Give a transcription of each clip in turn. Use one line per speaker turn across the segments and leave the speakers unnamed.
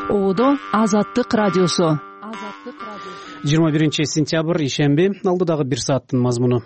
Оодо Азаттык радиосу.
21 ишемби, алдыдагы 1 сааттын мазмуну.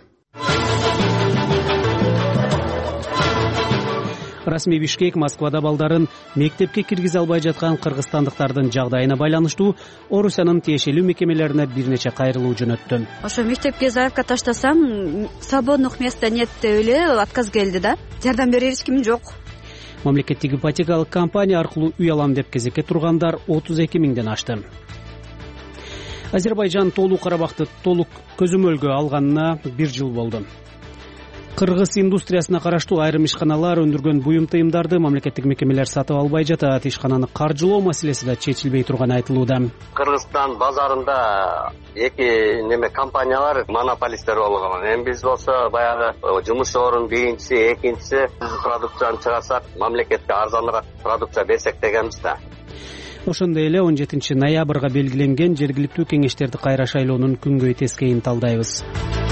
Расмий Бишкек Москвада балдарын мектепке киргизе албай жаткан кыргызстандыктардын жагдайына байланыштуу Орусиянын тиешелүү мекемелерине бир нече кайрылуу жөнөттү.
Ошо мектепке заявка таштасам, свободных места нет деп эле отказ келди да. Жардам берер эч ким жок.
Мамлекеттик ипотекалык компания аркылуу үй алам деп кезекке тургандар 32 миңден ашты. Азербайжан толук Карабахты толук көзөмөлгө алганына 1 жыл болду. Кыргыз индустриясына караштуу айрым ишканалар өндүргөн буюм тыйымдарды мамлекеттик мекемелер сатып албай жатат. Ишкананы каржылоо маселеси да чечилбей турганы айтылууда.
Кыргызстан базарында эки компаниялар монополисттер болгон. Эми биз болсо баягы жумуш орун биринчиси, экинчиси продукцияны чыгарсак, мамлекетке арзаныраак продукция берсек дегенбиз да.
Ошондой эле 17 ноябрга белгиленген жергиликтүү кеңештерди кайра шайлоонун күнгөй тескейин талдайбыз.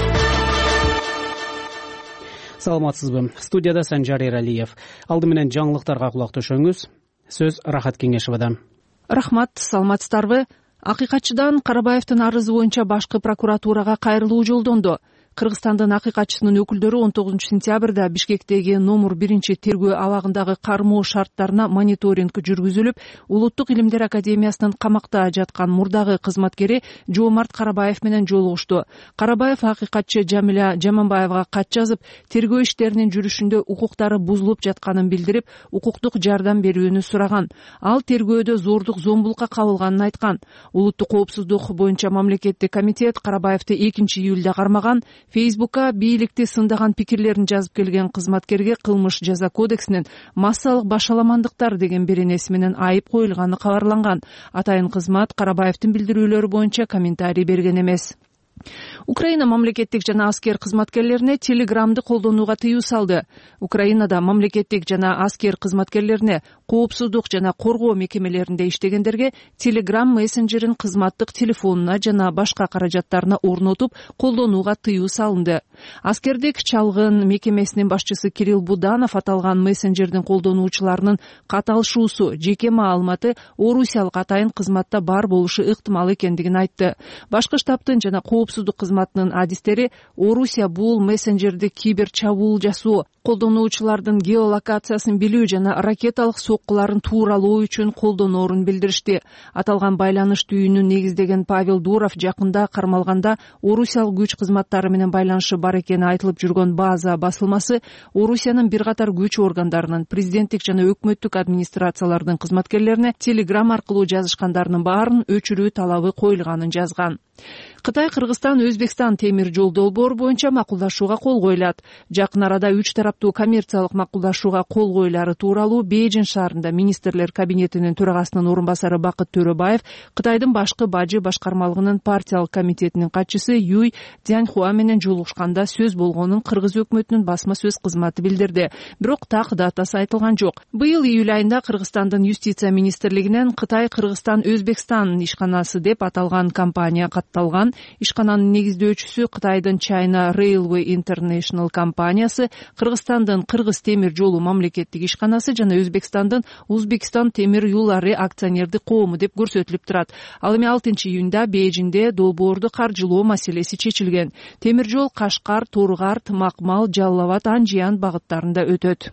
Саламатсызбы? Студияда Санжар Эралиев. Алды менен жаңылыктарга кулак төшөңүз. Сөз Рахат Кеңешевадан.
Рахмат, саламатсыздарбы? Акыйкатчыдан Карабаевдин арызы боюнча башкы прокуратурага кайрылуу жолдонду. Кыргызстандын акыйкатчысынын өкүлдөрү 19 сентябрда Бишкектеги номер 1 тергөө абагындагы кармоо шарттарына мониторинг жүргүзүлүп, Улуттук илимдер академиясынын камакта жаткан мурдагы кызматкери Жоомарт Карабаев менен жолугушту. Карабаев акыйкатчы Жамиля Жаманбаевга кат жазып, тергөө иштеринин жүрүшүндө укуктары бузулуп жатканын билдирип, укуктук жардам берүүнү сураган. Ал тергөөдө зордук зомбулукка кабылганын айткан. Улуттук коопсуздук боюнча мамлекеттик комитет Карабаевди 2 июлда кармаган. Фейсбукка бийликти сындаган пикирлерин жазып келген кызматкерге кылмыш жаза кодексинин массалык башаламандыктар деген беренеси менен айып коюлганы кабарланган. Атайын кызмат Карабаевдин билдирүүлөрү боюнча комментарий берген эмес. Украина мамлекеттик жана аскер кызматкерлерине Телеграмды колдонууга тыюу салды. Украинада мамлекеттик жана аскер кызматкерлерине коопсуздук жана коргоо мекемелеринде иштегендерге Телеграм мессенджерин кызматтык телефонуна жана башка каражаттарына орнотуп колдонууга тыюу салынды. Аскердик чалгын мекемесинин башчысы Кирилл Буданов аталган мессенджердин колдонуучуларынын каталышуусу жеке маалыматы Орусиялык атайын кызматта бар болушу ыктымал экендигин айтты. Башкы штабтын жана коопсуздук кызматынын адистери Орусия бул мессенджерди кибер чабуул жасоо, колдонуучулардын геолокациясын билүү жана ракеталык соккуларын тууралоо үчүн колдоноорун билдиришти. Аталган байланыш түйүнүн негиздеген Павел Дуров жакында кармалганда Орусиялык күч кызматтары менен байланышы бар экени айтылып жүргөн база басылмасы Орусиянын бир катар күч органдарынын, президенттик жана өкмөттүк администрациялардын кызматкерлерине Телеграм аркылуу жазышкандарынын баарын өчүрүү талабы коюлганын жазган. Кытай, Кыргызстан, Өзбекстан темир жол долбоору боюнча макулдашууга кол коюлат. Жакын арада 3 тараптуу коммерциялык макулдашууга кол коюлары тууралуу Бейжин шаарында министрлер кабинетинин төрагасынын орун басары Бакыт Төрөбаев Кытайдын башкы бажы башкармалыгынын партиялык комитетинин катчысы Юй Цзяньхуа менен жолугушканда сөз болгонун Кыргыз өкмөтүнүн басма сөз кызматы билдирди. Бирок так датасы айтылган жок. Быйыл июль айында Кыргызстандын юстиция министрлигинен Кытай, Кыргызстан, Өзбекстан ишканасы деп аталган компания катталган. Ишкананын негиздөөчүсү Кытайдын China Railway International компаниясы, Кыргызстандын Кыргыз темир жолу мамлекеттик ишканасы жана Өзбекстандын Узбекистан темир юллары акционердик коому деп көрсөтүлүп турат. Ал эми 6 июнда Бейжинде долбоорду каржылоо маселеси чечилген. Темир жол Кашкар, Торгарт, Макмал, Жалал Абад, Анжиян багыттарында өтөт.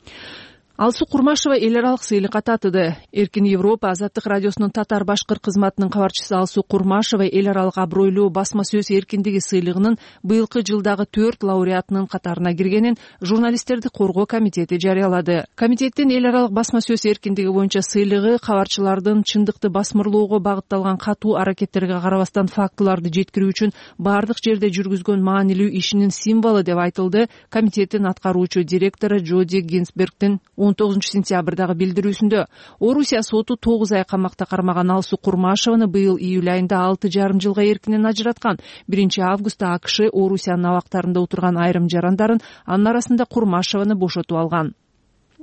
Алсу Курмашева эл аралык сыйлыкка татыды. Эркин Европа Азаттык радиосунун татар башкыр кызматынын кабарчысы Алсу Курмашева эл аралык абройлуу басма сөз эркиндиги сыйлыгынын быйылкы жылдагы 4 лауреатынын катарына киргенин журналисттерди коргоо комитети жарыялады. Комитеттин эл аралык басма сөз эркиндиги боюнча сыйлыгы кабарчылардын чындыкты басмырлоого багытталган катуу аракеттерге карабастан фактыларды жеткирүү үчүн бардык жерде жүргүзгөн маанилүү ишинин символу деп айтылды комитеттин аткаруучу директору Джоди Гинсбергдин 19 сентябрдагы билдирүүсүндө. Орусия соту 9 ай камакта кармаган Алсу Курмашеваны быйыл июль айында 6,5 жылга эркинен ажыраткан. 1 августта АКШ Орусиянын абактарында отурган айрым жарандарын, анын арасында Курмашеваны бошотуп алган.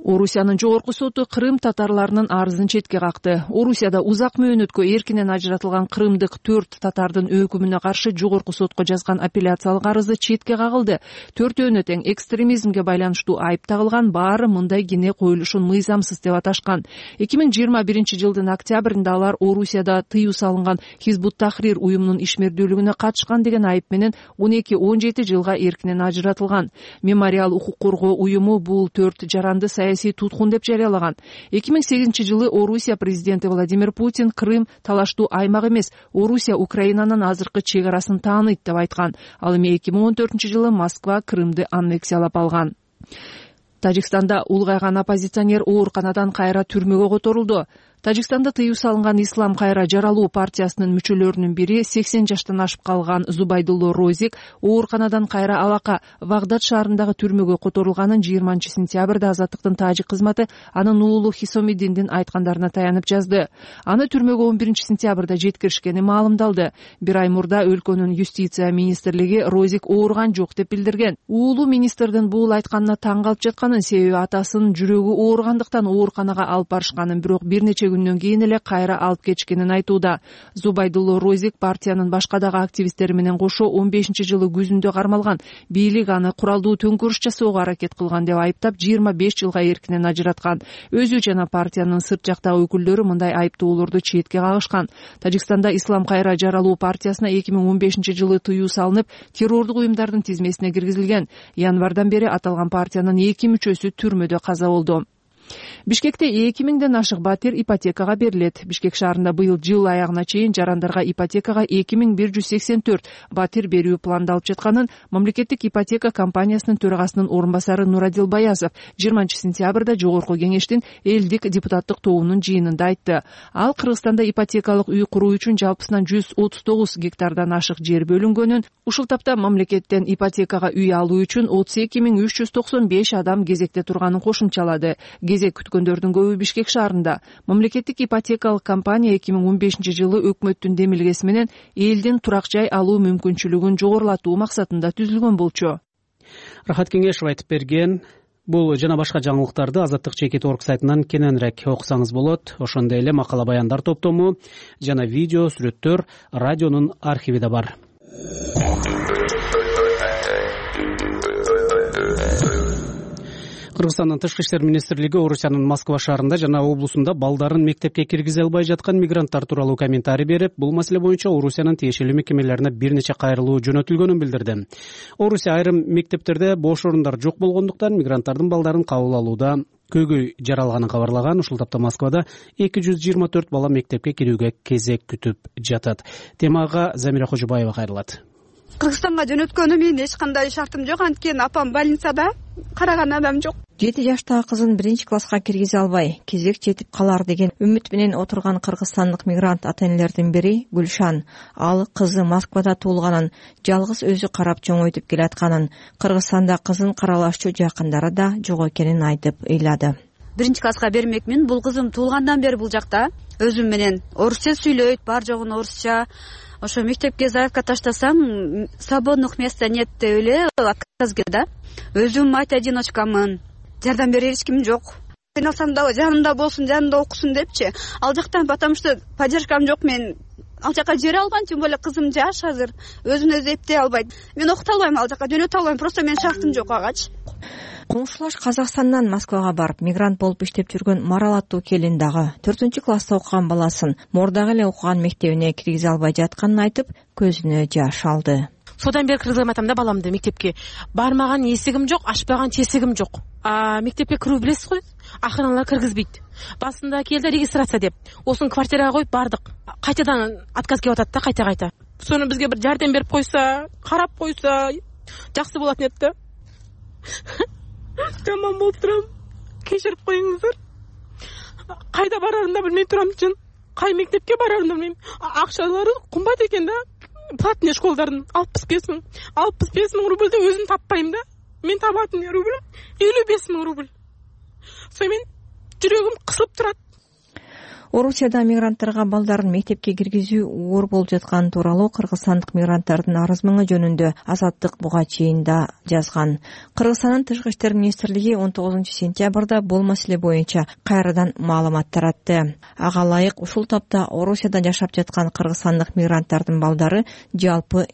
Орусиянын жогорку соту Крым татарларынын арызын четке какты. Орусияда узак мөөнөткө эркинен ажыратылган крымдык 4 татардын өкүмүнө каршы жогорку сотко жазган апелляциялык арызы четке кагылды. Төртөөнө тең экстремизмге байланыштуу айып тагылган, баары мындай кине коюлушун мыйзамсыз деп аташкан. 2021-жылдын октябрында алар Орусияда тыюу салынган Хизбут Тахрир уюмунун ишмердүүлүгүнө катышкан деген айып менен 12-17 жылга эркинен ажыратылган. Мемориал укук коргоо уюму бул 4 жаранды туткун деп жарыялаган. 2008-жылы Орусия президенти Владимир Путин Крым талаштуу аймак эмес, Орусия Украинанын азыркы чек арасын тааныйт деп айткан. Ал эми 2014-жылы Москва Крымды аннексиялап алган. Тажикстанда улгайган оппозиционер ооруканадан кайра түрмөгө которулду. Тажикстанда тыюу салынган Ислам кайра жаралуу партиясынын мүчөлөрүнүн бири 80 жаштан ашып калган Зубайдулло Розик ооруканадан кайра алака Вагдад шаарындагы түрмөгө которулганын 20-сентябрда Азаттыктын тажик кызматы анын уулу Хисомиддиндин айткандарына таянып жазды. Аны түрмөгө 11-сентябрда жеткиришкени маалымдалды. Бир ай мурда өлкөнүн юстиция министрлиги Розик ооруган жок деп билдирген. Уулу министрдин бул айтканына таң калып жатканын, себеби атасынын жүрөгү ооругандыктан ооруканага алып барышканын, бирок бир нече күндөн кийин эле кайра алып кетишкенин айтууда. Зубайдулло Розик партиянын башка дагы активисттери менен кошо 15-жылы күзүндө кармалган. Бийлик аны куралдуу төңкүрүш жасоого аракет кылган деп айыптап 25 жылга эркинен ажыраткан. Өзү жана партиянын сырт жактагы өкүлдөрү мындай айыптоолорду четке кагышкан. Тажикстанда Ислам кайра жаралуу партиясына 2015-жылы тыюу салынып, террордук уюмдардын тизмесине киргизилген. Январдан бери аталган партиянын 2 мүчөсү түрмөдө каза болду. Бишкекте 2000ден ашык батир ипотекага берилет. Бишкек шаарында быйыл жыл аягына чейин жарандарга ипотекага 2184 батир берүү пландалып жатканын мамлекеттик ипотека компаниясынын төрагасынын орун басары Нурадил Баязов 20-сентябрда жогорку кеңештин элдик депутаттык тобунун жыйынында айтты. Ал Кыргызстанда ипотекалык үй куруу үчүн жалпысынан 139 гектардан ашык жер бөлүнгөнүн, ушул тапта мамлекеттен ипотекага үй алуу үчүн 32395 адам кезекте турганын кошумчалады. Кезек күткөндөрдүн көбү Бишкек шаарында. Мамлекеттик ипотекалык компания 2015-жылы өкмөттүн демилгеси менен элдин турак жай алуу мүмкүнчүлүгүн жогорулатуу максатында түзүлгөн болчу.
Рахат Кеңешов айтып берген. Бул жана башка жаңылыктарды Азаттык чекит орг сайтынан кененирээк окусаңыз болот. Ошондой эле макала баяндар топтому жана видео, сүрөттөр радионун архивиде бар. Кыргызстандын тышкы иштер министрлиги Орусиянын Москва шаарында жана облусунда балдарын мектепке киргизе албай жаткан мигранттар тууралуу комментарий берип, бул маселе боюнча Орусиянын тиешелүү мекемелерине бир нече кайрылуу жөнөтүлгөнүн билдирди. Орусия айрым мектептерде бош орундар жок болгондуктан мигранттардын балдарын кабыл алууда көйгөй жаралганын кабарлаган. Ушул тапта Москвада 224 бала мектепке кирүүгө кезек күтүп жатат. Темага Замира Кожобаева кайрылат.
Кыргызстанга жөнөткөнүм менин эч кандай шартым жок, анткени апам больницада, караган адам жок.
7 жаштагы кызын 1-класска киргизе албай, кезек жетип калар деген үмүт менен отурган кыргызстандык мигрант ата-энелердин бири Гүлшан. Ал кызы Москвада туулганын, жалгыз өзү карап чоңойтуп келатканын, Кыргызстанда кызын каралашчу жакындары да жок экенин айтып ыйлады.
1-класска бермекмин. Бул кызым туулгандан бери бул жакта өзүм менен орусча сүйлөйт, бар жогун орусча. Ошо мектепке заявка таштасам, свободных места нет деп эле отказ келди. Өзүм мать-одиночкамын. Жардам берер эч ким жок. Кыйналсам да жанымда болсун, жанымда окусун депчи. Ал жактан потому что поддержкам жок, мен ал жака жибере албайм, тем более кызым жаш азыр. Өзүн өзү эптей албайт. Мен окута албайм, ал жака жөнөтө албайм, просто менин шартым жок агачы.
Коңшулаш Казакстандан Москвага барып мигрант болуп иштеп жүргөн Марал аттуу келин дагы 4-класста окуган баласын мурдагы эле окуган мектебине киргизе албай жатканын айтып, көзүнө жаш алды.
Содан бери кыргызым айтам да, баламды мектепке бармаган эсигим жок, ачпаган тесигим жок. Мектепке кирүү билесиз го, акырынлар киргизбейт. Басында келди регистрация деп, осын квартирага коюп бардык. Кайтадан отказ келип атат да, кайта. Сону бизге бир жардам берип койса, карап койса, жакшы болот экен да. Жаман болуп турам. Кечирип коюңуздар. Кайда барарын да билмей турам жын. Кай мектепке барарын да билмейм. Акчалары кымбат экен да. Платный школдардын 65 мың. 65 мың рубльді өзүм таппайм да. Мен табатын рубль 55 мың рубль. Сонымен жүрөгүм кысылып турат.
Орусияда мигранттарга балдарын мектепке киргизүү оор болуп жатканы тууралуу кыргызстандык мигранттардын арыз мыңы жөнүндө Азаттык буга чейин да жазган. Кыргызстандын Тышкы иштер министрлиги 19 сентябрда бул маселе боюнча кайрадан маалымат таратты. Ага ылайык ушул тапта Орусияда жашап жаткан кыргызстандык мигранттардын балдары жалпы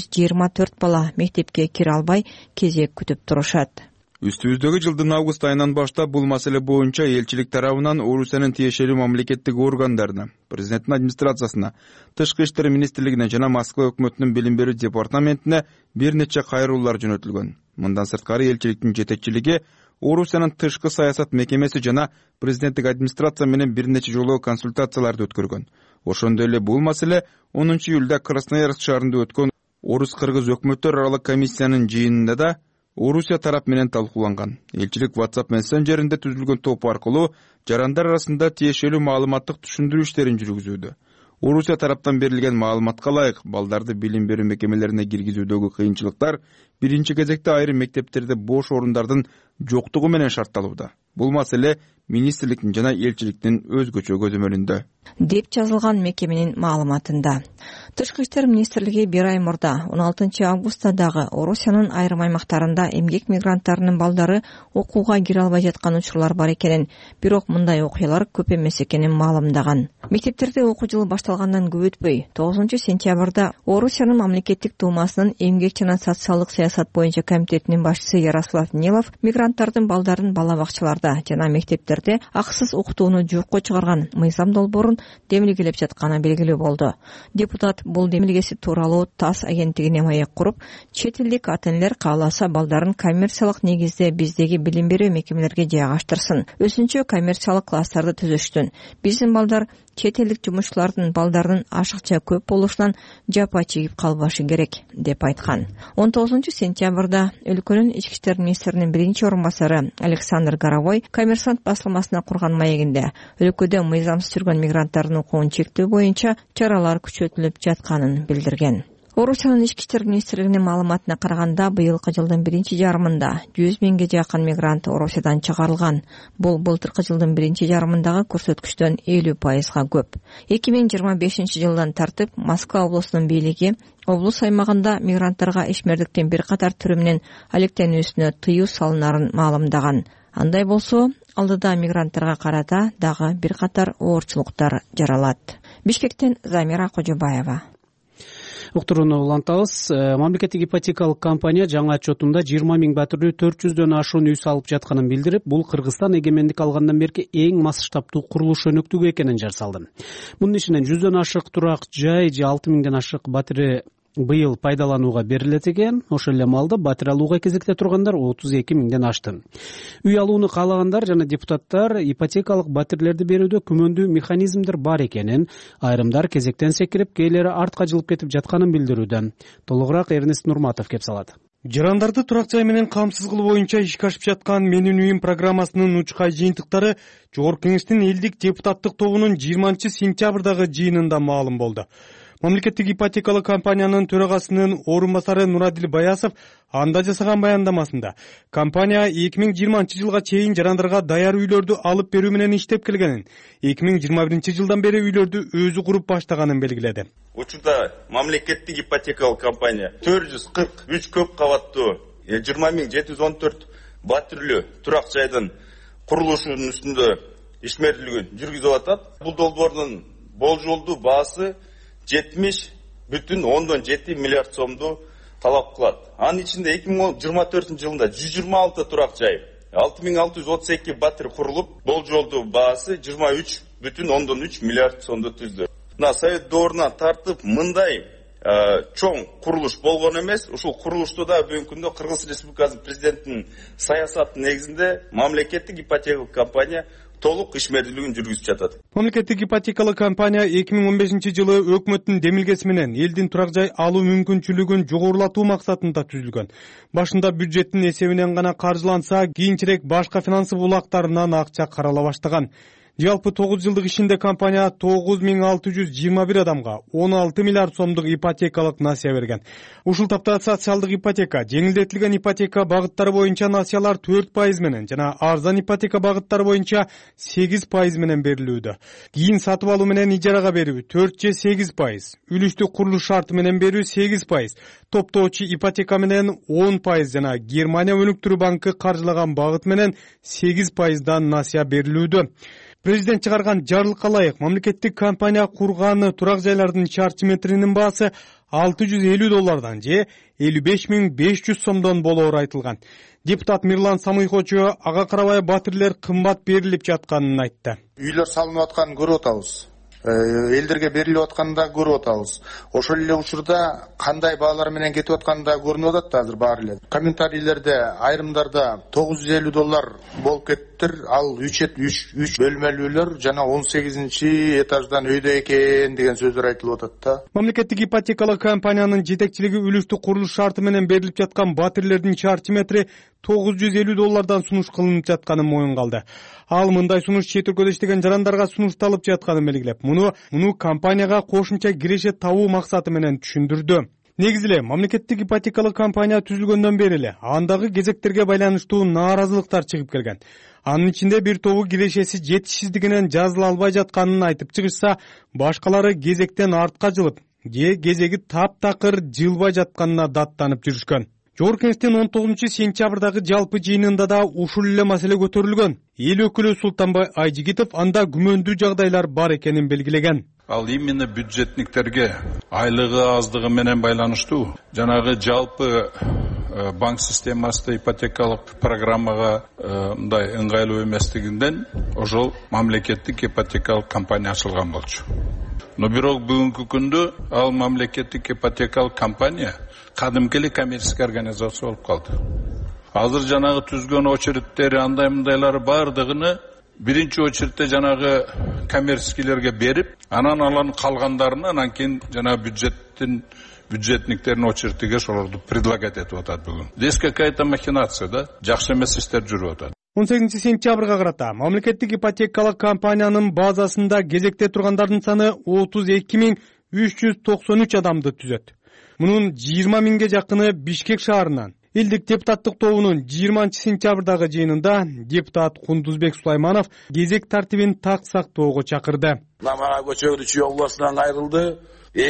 224 бала мектепке кире албай кезек күтүп турушат.
Үстүбүздөгү жылдын август айынан баштап бул маселе боюнча элчилик тарабынан Орусиянын тиешелүү мамлекеттик органдарына, президенттин администрациясына, Тышкы иштер министрлигине жана Москва өкмөтүнүн билим берүү департаментине бир нече кайрылуулар жөнөтүлгөн. Мындан сырткары элчиликтин жетекчилиги Орусиянын тышкы саясат мекемеси жана президенттик администрация менен бир нече жолу консультацияларды өткөргөн. Ошондой эле бул маселе 10 июлда Красноярск шаарында өткөн Орус-кыргыз өкмөттөр аралык комиссиянын жыйынында да Орусия тарап менен талкууланган. Элчилик WhatsApp мессенджеринде түзүлгөн топ аркылуу жарандар арасында тиешелүү маалыматтык түшүндүрүү иштерин жүргүзүүдө. Орусия тараптан берилген маалыматка ылайык балдарды билим берүү мекемелерине киргизүүдөгү кыйынчылыктар биринчи кезекте айрым мектептерде бош орундардын жоктугу менен шартталууда. Бул маселе министрликтин жана элчиликтин өзгөчө көзөмөлүндө,
деп жазылган мекеменин маалыматында. Тышкы иштер министрлиги бир ай мурда 16 августта дагы Орусиянын айрым аймактарында эмгек мигранттарынын балдары окууга кире албай жаткан учурлар бар экенин, бирок мындай окуялар көп эмес экенин маалымдаган. Мектептерде окуу жылы башталгандан көп өтпөй 9 сентябрда Орусиянын мамлекеттик думасынын эмгек жана социалдык саясат боюнча комитетинин башчысы Ярослав Нилов мигранттардын балдарын бала бакчаларда жана мектептерде акысыз окутууну жокко чыгарган мыйзам долбоорун демилгелеп жатканы белгилүү болду. Депутат бул демилгеси тууралуу ТАСС агенттигине маек куруп, чет элдик ата-энелер кааласа балдарын коммерциялык негизде биздеги билим берүү мекемелерге жайгаштырсын, өзүнчө коммерциялык класстарды түзүштүн. Биздин балдар чет элдик жумушчулардын балдарынын ашыкча көп болушунан жапа чегип калбашы керек, деп айткан. 19 сентябрда өлкөнүн ички иштер министринин биринчи орун басары Александр Горовой Коммерсант басылмасына курган маегинде өлкөдө мыйзамсыз жүргөн мигранттардын укугун чектөө боюнча чаралар күчөтүлүп жатканын билдирген. Орусиянын ички иштер министрлигинин маалыматына караганда, быйылкы жылдын биринчи жарымында 100 миңге жакын мигрант Орусиядан чыгарылган. Бул былтыркы жылдын биринчи жарымындагы көрсөткүчтөн 50%га көп. 2025 жылдан тартып Москва облусунун бийлиги облус аймагында мигранттарга ишмердиктин бир катар түрү менен алектенүүсүнө тыюу салынарын маалымдаган. Андай болсо, алдыда мигранттарга карата дагы бир катар оорчулуктар жаралат. Бишкектен Замира Кожобаева.
Уктурууну улантабыз. Мамлекеттик ипотекалык компания жаңы отчетунда 20 миң батирлүү 400дөн ашуун үй салып жатканын билдирип, бул Кыргызстан эгемендик алгандан берки эң масштабтуу курулуш өнөктүгү экенин жарсалды. Мунун ичинен 100дөн ашык турак жай же 6 миңден ашык батири быйыл пайдаланууга берилет экен. Ошол эле маалда батир алууга кезекте тургандар 32 миңден ашты. Үй алууну каалагандар жана депутаттар ипотекалык батирлерди берүүдө күмөндүү механизмдер бар экенин, айрымдар кезектен секирип, кээлери артка жылып кетип жатканын билдирүүдө. Толугураак Эрнест Нурматов кеп салат.
Жарандарды турак жай менен камсыз кылуу боюнча ишке ашып жаткан Менин үйүм программасынын учкай жыйынтыктары Жогорку Кеңештин элдик депутаттык тобунун 20 сентябрдагы жыйынында маалым болду. Мамлекеттик ипотекалык компаниянын төрагасынын орун басары Нурадил Баясов анда жасаган баяндамасында компания 2020 жылга чейин жарандарга даяр үйлөрдү алып берүү менен иштеп келгенин, 2021 жылдан бери үйлөрдү өзү куруп баштаганын белгиледи.
Учурда мамлекеттик ипотекалык компания 443 көп кабаттуу 20.714 батирлүү турак жайдын курулушунун үстүндө ишмердүүлүгүн жүргүзүп атат. Бул долбоордун болжолдуу баасы 70,7 миллиард сомду талап кылат. Анын ичинде 2024 жылында 126 турак жай, 6632 батир курулуп, болжолдуу баасы 23,3 миллиард сомду түздү. Совет доорунан тартып мындай чоң курулуш болгон эмес. Ушул курулушту да бүгүнкү күндө Кыргыз Республикасынын президентинин саясаты негизинде мамлекеттик ипотекалык компания толук ишмердүүлүгүн жүргүзүп жатат.
Мамлекеттик ипотекалык компания 2015 жылы өкмөттүн демилгеси менен элдин турак жай алуу мүмкүнчүлүгүн жогорулатуу максатында түзүлгөн. Башында бюджеттин эсебинен гана каржыланса, кийинчерээк башка финансы булактарынан акча карала баштаган. Жалпы 9 жылдык ишинде компания 9621 адамга 16 миллиард сомдук ипотекалык насыя берген. Ушул тапта социалдык ипотека, жеңилдетилген ипотека багыттары боюнча насыялар 4% менен жана арзан ипотека багыттары боюнча 8% менен берилүүдө. Кийин сатып алуу менен ижарага берүү 4-8%, үлүштүк курулуш шарты менен берүү 8%, топтоочу ипотека менен 10% жана Германия өнүктүрүү банкы каржылаган багыт менен 8%дан насыя берилүүдө. Президент чыгарган жарлыкка ылайык мамлекеттик компания курган турак жайлардын чарчы метринин баасы $650 же 55.500 сомдон болоору айтылган. Депутат Мирлан Самыйхочу ага карабай батирлер кымбат берилип жатканын айтты.
Үйлөр салынып атканын көрүп атабыз. Элдерге берилип атканын да көрүп атабыз. Ошол эле учурда кандай баалар менен кетип атканы да көрүнүп атат азыр баары эле. Комментарийлерде айрымдарда $950 болуп кеттир, ал 3 бөлмөлүү үйлөр жана 18 этаждан өйдө экен деген сөздөр айтылып атат да.
Мамлекеттик ипотекалык компаниянын жетекчилиги үлүштүк курулуш шарты менен берилип жаткан батирлердин чарчы метри $950 сунуш кылынып жатканын моюнга алды. Ал мындай сунуш чет өлкөдө иштеген жарандарга сунушталып жатканын белгилеп, муну компанияга кошумча киреше табуу максаты менен түшүндүрдү. Негизи эле мамлекеттик ипотекалык компания түзүлгөндөн бери эле андагы кезектерге байланыштуу нааразылыктар чыгып келген. Анын ичинде бир тобу кирешеси жетишсиздигинен жазыла албай жатканын айтып чыгышса, башкалары кезектен артка жылып, же кезеги таптакыр жылбай жатканына даттанып жүрүшкөн. Жогорку Кеңештин 19-сентябрдагы жалпы жыйынында да ушул эле маселе көтөрүлгөн. Эл өкүлү Султанбай Айжигитов анда күмөндүү жагдайлар бар экенин белгилеген.
Ал именно бюджетниктерге айлыгы аздыгы менен байланыштуу. Жанагы жалпы банк системасында ипотекалык программага мындай ыңгайлуу эместигинден ошол мамлекеттик ипотекалык компания ачылган болчу. Но бирок бүгүнкү күндө ал мамлекеттик ипотекалык компания кадимки эле коммерческий организация болуп калды. Азыр жанагы түзгөн очередтери андай мындайлары бардыгыны биринчи очередте жанагы коммерческийлерге берип, анан алардын калгандарына анан кийин жанагы бюджетниктердин очередиге ошолорду предлагать этип атат бүгүн. Здесь какая-то махинация, да? Жакшы эмес иштер жүрүп атат.
18 сентябрга карата мамлекеттик ипотекалык компаниянын базасында кезекте тургандардын саны 32.393 адамды түзөт. Мунун 20 миңге жакыны Бишкек шаарынан. Элдик депутаттык тобунун 20 сентябрдагы жыйынында депутат Кундузбек Сулайманов кезек тартибин так сактоого чакырды.
Намага көчөгү Чүй областынан айрылды.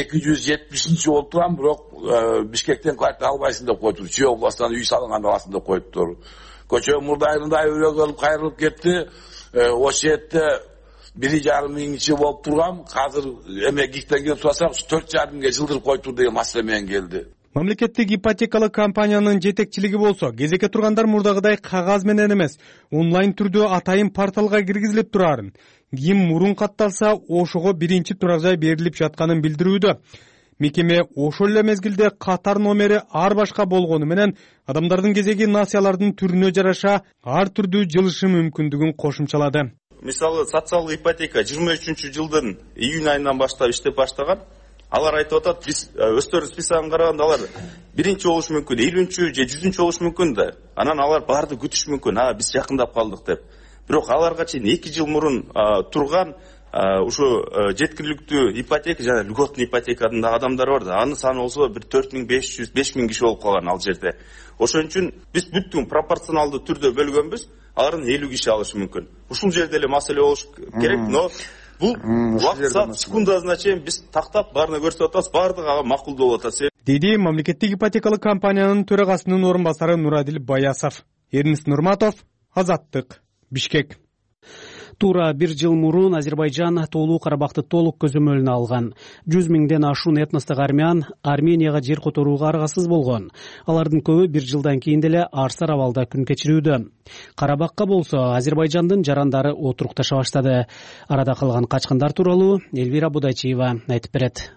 270 болуп турган, бирок Бишкектен квартира албайсың деп коюптур. Чүй областынан үй салынган аласың деп коюптур. Көчө мурдайында өйрөгөлүп кайрылып кетти. Ошол жерде 1,5 миңчи болуп турган, азыр эме гиктен келип турсак 4,5 миңге жылдырып коюптур деген маселе менен келди.
Мамлекеттик ипотекалык компаниянын жетекчилиги болсо, кезекке тургандар мурдагыдай кагаз менен эмес, онлайн түрдө атайын порталга киргизилип турарын, ким мурун катталса, ошого биринчи турак жай берилип жатканын билдирүүдө. Мекеме ошол эле мезгилде катар номери ар башка болгону менен адамдардын кезеги насыялардын түрүнө жараша ар түрдүү жылышы мүмкүндүгүн кошумчалады.
Мисалы, социалдык ипотека 23-жылдын июнь айынан баштап иштеп баштаган. Алар айтып атат, биз өздөрүнүн списогун караганда алар биринчи болушу мүмкүн, 50-чү же 100-чү болушу мүмкүн да. Анан алар барды күтүш мүмкүн, биз жакындап калдык деп. Бирок аларга чейин 2 жыл мурун турган ушу жеткиликтүү ипотека жана льготный ипотекадын адамдар бар да. Анын саны болсо бир 4500-5000 киши болуп калган ал жерде. Ошон үчүн биз бүттүн пропорционалдуу түрдө бөлгөнбүз, алардын 50 киши алышы мүмкүн. Ушул жерде эле маселе болуш керек, но бул убакыт секундасына чейин биз тактап баарына көрсөтүп атабыз, баардыгы ага макулдуу болуп атат.
Деди мамлекеттик ипотекалык компаниянын төрагасынын орун басары Нурадил Баясов. Эрнис Нурматов, Азаттык, Бишкек.
Туура 1 жыл мурун Азербайжан Тоолуу Карабакты толук көзөмөлүнө алган. 100 миңден ашуун этностук армян Арменияга жер которууга аргасыз болгон. Алардын көбү 1 жылдан кийин деле арсар абалда күн кечирүүдө. Карабакка болсо Азербайжандын жарандары отурукташа баштады. Арада калган качкындар тууралуу Элвира Будайчиева айтып берет.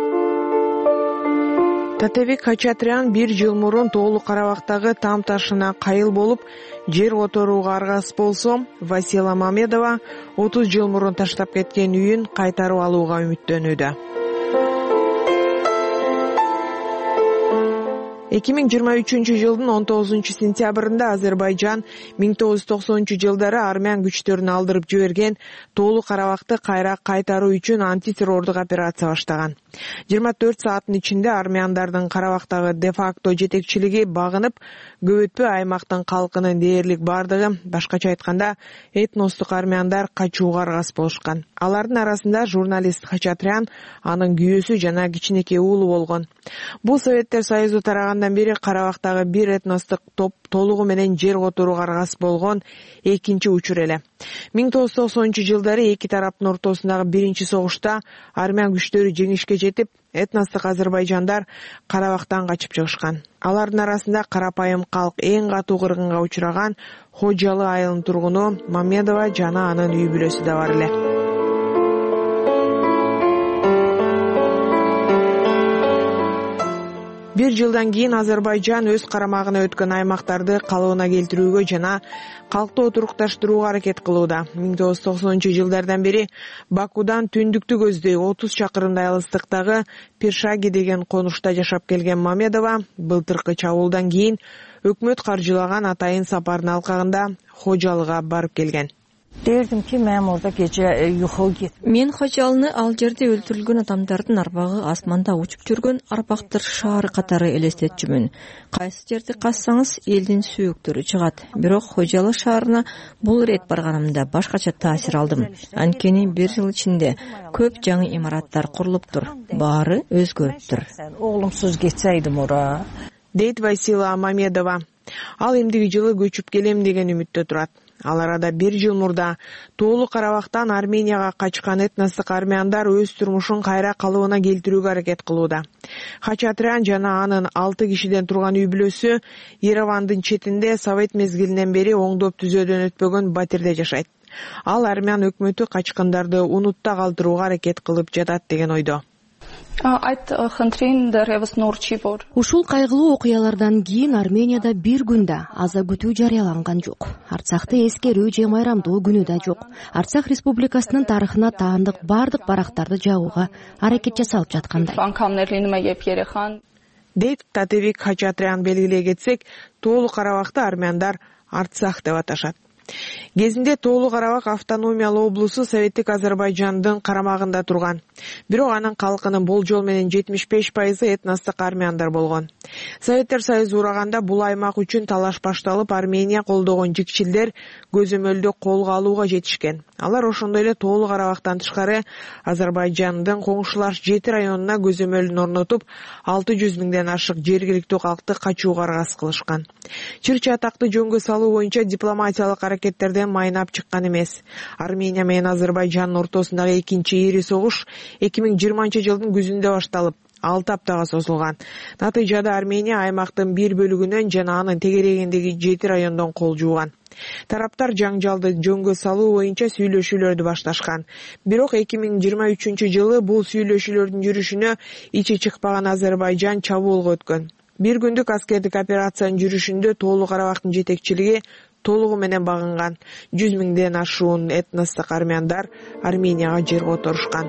Татебек Хачатрян 1 жыл мурун Тоолуу Карабактагы там ташына кайыл болуп, жер которууга аргасыз болсо, Васила Мамедова 30 жыл мурун таштап кеткен үйүн кайтарып алууга үмүттөнүүдө. 2023-жылдын 19-сентябрында Азербайжан 1990-жылдары армян күчтөрүн алдырып жиберген Тоолу Карабакты кайра кайтаруу үчүн антитеррордук операция баштаган. 24 сааттын ичинде армяндардын Карабактагы де-факто жетекчилиги багынып, көп өтпөй аймактын калкынын дээрлик бардыгы, башкача айтканда, этностук армяндар качууга аргасыз болушкан. Алардын арасында журналист Хачатрян, анын күйөөсү жана кичинекей уулу болгон. Бул Советтер Союзу тарагандан бери Карабактагы бир этностук топ толугу менен жер которууга аргасыз болгон экинчи учур эле. 1990-жылдары эки тараптын ортосундагы биринчи согушта армян күчтөрү жеңишке жетип, этностук азербайжандар Карабактан качып чыгышкан. Алардын арасында карапайым калк эң катуу кыргынга учураган Хожалы айылынын тургуну Мамедова жана анын үй бүлөсү да бар эле. Бир жылдан кийин Азербайжан өз карамагына өткөн аймактарды калыбына келтирүүгө жана калкты отурукташтырууга аракет кылууда. 1990-жылдардан бери Бакудан түндүктү көздөй 30 чакырымдай алыстыктагы Пиршаги деген конушта жашап келген Мамедова былтыркы чабуулдан кийин өкмөт каржылаган атайын сапардын алкагында Хожалыга барып келген.
Derdim ki, mənim orada gecə yuxu getmir. Мен Хожалыны ал жерде өлтүрүлгөн адамдардын арбагы асманда учуп жүргөн арбактыр шаары катары элестетчүмүн. Кайсы жерди кассаңыз элдин сүйөктөрү чыгат. Бирок Хожалы шаарына бул рет барганымда башкача таасир алдым. Анткени бир жыл ичинде көп жаңы имараттар курулуптур. Баары өзгөрүптүр.
Оглумсуз кетсейдим ора.
Дейт Васила Мамедова. Ал эмдиги жылы көчүп келем деген үмүттө турат. Ал арада бир жыл мурда Тоолу Карабактан Арменияга качкан этностук армяндар өз турмушун кайра калыбына келтирүүгө аракет кылууда. Хачатрян жана анын 6 кишиден турган үй бүлөсү Еревандын четинде Совет мезгилинен бери оңдоп түзөөдөн өтпөгөн батирде жашайт. Ал армян өкмөтү качкындарды унутта калтырууга аракет кылып жатат деген ойдо.
Ушул кайгылуу окуялардан кийин Арменияда бир күндө аза күтүү жарыяланган жок. Арцахты эскерүү же майрамдоо күнү да жок. Арцах Республикасынын тарыхына таандык бардык барактарды жабууга аракет жасалып жаткандай.
Дейт Татевик Хачатрян белгилей кетсек, Тоолу Карабакты армяндар Арцах деп аташат. Кезинде Тоолу Карабак автономиялуу облусу Советтик Азербайжандын карамагында турган. Бирок анын калкынын болжол менен 75% этностук армяндар болгон. Советтер Союзу ураганда бул аймак үчүн талаш башталып, Армения колдогон жикчилдер көзөмөлдү колго алууга жетишкен. Алар ошондой эле Тоолу Карабактан тышкары Азербайжандын коңшулаш 7 районуна көзөмөлүн орнотуп, 600 миңден ашык жергиликтүү калкты качууга аргасыз кылышкан. Чырчы атакты жөнгө салуу боюнча дипломатиялык аракеттерден майнап чыккан эмес. Армения менен Азербайжандын ортосундагы экинчи ири согуш 2020-жылдын күзүндө башталып, 6 аптага созулган. Натыйжада Армения аймактын бир бөлүгүнөн жана анын тегерегиндеги 7 райондон кол жууган. Тараптар жаңжалды жөнгө салуу боюнча сүйлөшүүлөрдү башташкан. Бирок 2023-жылы бул сүйлөшүүлөрдүн жүрүшүнө ичи чыкпаган Азербайжан чабуулга өткөн. Бир күндүк аскердик операциянын жүрүшүндө Тоолу Карабактын жетекчилиги толугу менен багынган. 100 миңден ашуун этностук армяндар Арменияга жер которушкан.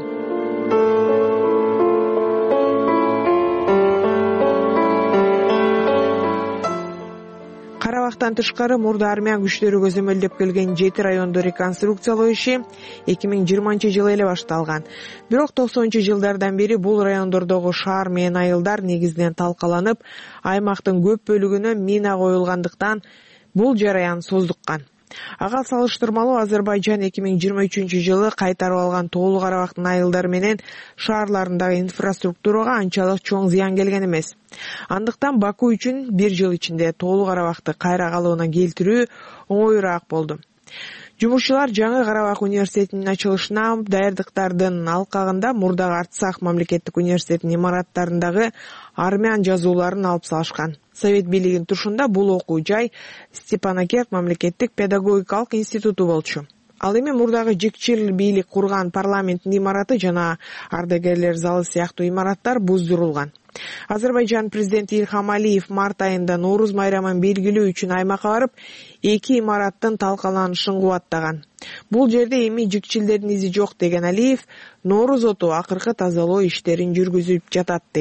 Карабактан тышкары мурда армян күчтөрү көзөмөлдөп келген 7 районду реконструкциялоо иши 2020-жылы эле башталган. Бирок 90-жылдардан бери бул райондордогу шаар менен айылдар негизинен талкаланып, аймактын көп бөлүгүнө мина коюлгандыктан бул жараян создуккан. Ага салыштырмалуу Азербайжан 2023-жылы кайтарып алган Тоолу Карабактын айылдары менен шаарларындагы инфраструктурага анчалык чоң зыян келген эмес. Андыктан Баку үчүн бир жыл ичинде Тоолу Карабакты кайра калыбына келтирүү оңоюраак болду. Жумушчулар Жаңы Карабак университетинин ачылышына даярдыктардын алкагында мурдагы Арцах мамлекеттик университетинин имараттарындагы армян жазууларын алып салышкан. Совет бийлигинин тушунда бул окуу жай Степанакерт мамлекеттик педагогикалык институту болчу. Ал эми мурдагы жикчил бийлик курган парламенттин имараты жана ардагерлер залы сыяктуу имараттар буздурулган. Азербайжан президенти Илхам Алиев март айында Нооруз майрамын белгилөө үчүн аймакка барып, эки имараттын талкаланышын кубаттаган. Бул жерде эми жикчилдердин изи жок деген Алиев, Нооруз оту акыркы тазалоо иштерин жүргүзүп жатат деген.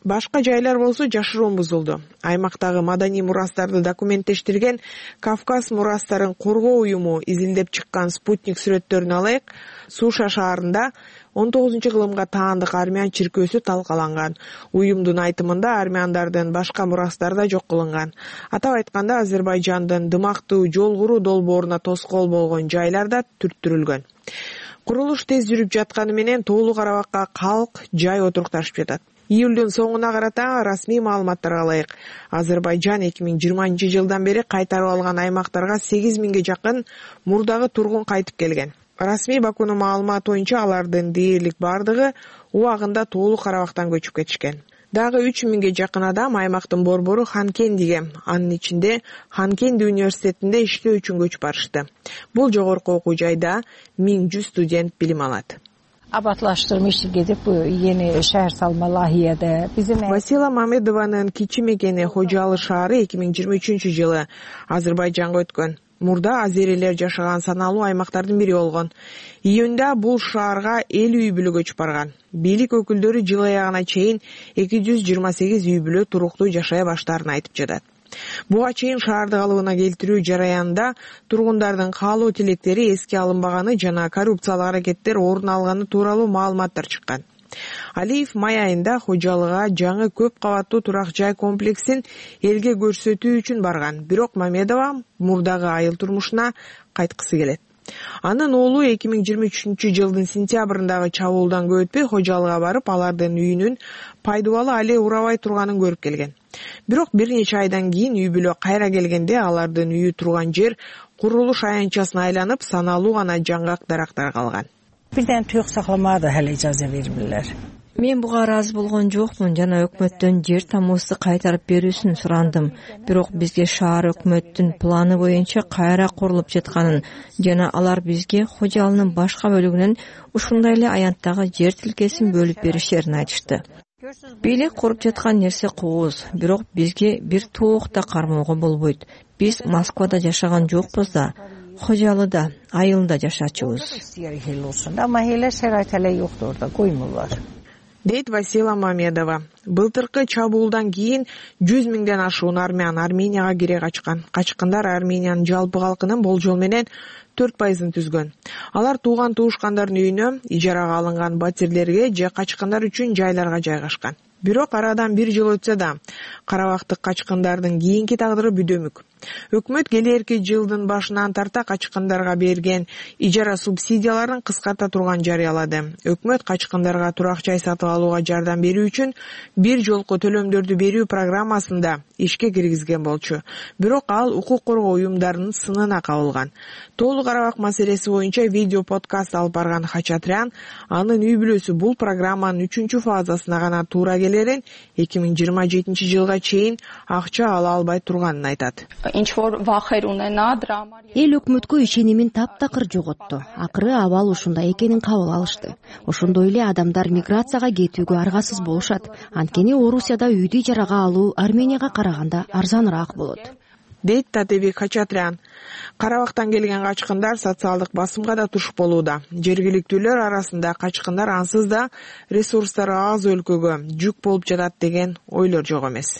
Башка жайлар болсо жашыруун бузулду. Аймактагы маданий мурастарды документтештирген Кавказ мурастарын коргоо уюму изилдеп чыккан спутник сүрөттөрүн алайык. Суша шаарында 19-кылымга таандык армян чиркөөсү талкаланган. Уюмдун айтымында армяндардын башка мурастары да жок кылынган. Атап айтканда Азербайжандын дымактуу жол куруу долбооруна тоскоол болгон жайлар да түрттүрүлгөн. Курулуш тез жүрүп жатканы менен Тоолуу Карабакка калк жай отурукташып жатат. Июлдун соңуна карата расмий маалыматтарга ылайык Азербайжан 2020 жылдан бери кайтарып алган аймактарга 8000ге жакын мурдагы тургун кайтып келген. Расмий Бакунун маалыматы боюнча алардын дээрлик бардыгы убагында Тоолуу Карабактан көчүп кетишкен. Дагы 3000ге жакын адам аймактын борбору Ханкендиге, анын ичинде Ханкенди университетинде иштөө үчүн көчүп барышты. Бул жогорку окуу жайда 1100 студент билим алат.
Абатлаштырма иши кетип, yeni шаар салма лахияда
Васила Мамедованын кичи мекени Хожалы шаары 2023 жылы Азербайжанга өткөн. Мурда азерилер жашаган саналуу аймактардын бири болгон. Июнда бул шаарга 50 үй бүлө көчүп барган. Бийлик өкүлдөрү жыл аягына чейин 228 үй бүлө туруктуу жашай баштаарын айтып жатат. Буга чейин шаарды калыбына келтирүү жараянында тургундардын каалоо тилектери эске алынбаганы жана коррупциялык аракеттер орун алганы тууралуу маалыматтар чыккан. Алиев май айында Хожалыга жаңы көп кабаттуу турак жай комплексин элге көрсөтүү үчүн барган. Бирок Мамедова мурдагы айыл турмушуна кайткысы келет. Анын оолу 2023 жылдын сентябрындагы чабуулдан көп өтпөй Хожалыга барып, алардын үйүнүн пайдубалы але урабай турганын көрүп келген. Бирок бир нече айдан кийин үй бүлө кайра келгенде алардын үйү турган жер курулуш аянтчасына айланып, саналуу гана жаңгак дарактар калган.
Birden tüyük saklamaya da hele icazə vermirlər.
Мен буга ыраазы болгон жокмун жана өкмөттөн жер тамуусу кайтарып берүүсүн сурандым. Бирок бизге шаар өкмөттүн планы боюнча кайра курулуп жатканын жана алар бизге Хожалынын башка бөлүгүнөн ушундай эле аянттагы жер тилкесин бөлүп бериштерин айтышты. Бийлик куруп жаткан нерсе кооз, бирок бизге бир тоок да кармоого болбойт. Биз Москвада жашаган жокпуз да, Хожалыда, айылда жашачубуз.
Ama hele şəraitələ yoxdur orada, qoymurlar.
Дейт Васила Мамедова. Былтыркы чабуулдан кийин 100 миңден ашуун армян Арменияга кире качкан. Качкындар Армениянын жалпы калкынын болжол менен 4% түзгөн. Алар тууган туушкандардын үйүнө, ижарага алынган батирлерге же качкындар үчүн жайларга жайгашкан. Бирок арадан 1 жыл өтсө да, Карабактык качкындардын кийинки тагдыры бүдөмүк. Өкмөт келерки жылдын башынан тарта качкындарга берген ижара субсидияларын кыскарта турган жарыялады. Өкмөт качкындарга турак жай сатып алууга жардам берүү үчүн бир жолку төлөмдөрдү берүү программасында ишке киргизген болчу. Бирок ал укук коргоо уюмдарынын сынына кабылган. Тоолуу Карабак маселеси боюнча видео подкаст алып барган Хачатрян анын үй бүлөсү бул программанын 3-чү фазасына гана туура келерин 2027 жылга чейин акча ала албай турганын айтат.
Эл өкмөткө ишенимин таптакыр жоготту. Акыры абал ушундай экенин кабыл алышты. Ошондой эле адамдар миграцияга кетүүгө аргасыз болушат. Анткени Орусияда үйдү ижарага алуу Арменияга караганда арзаныраак болот.
Дейт Татебек Хачатрян. Карабактан келген качкындар социалдык басымга да туш болууда. Жергиликтүүлөр арасында качкындар ансыз да ресурстары аз өлкөгө жүк болуп жатат деген ойлор жок эмес.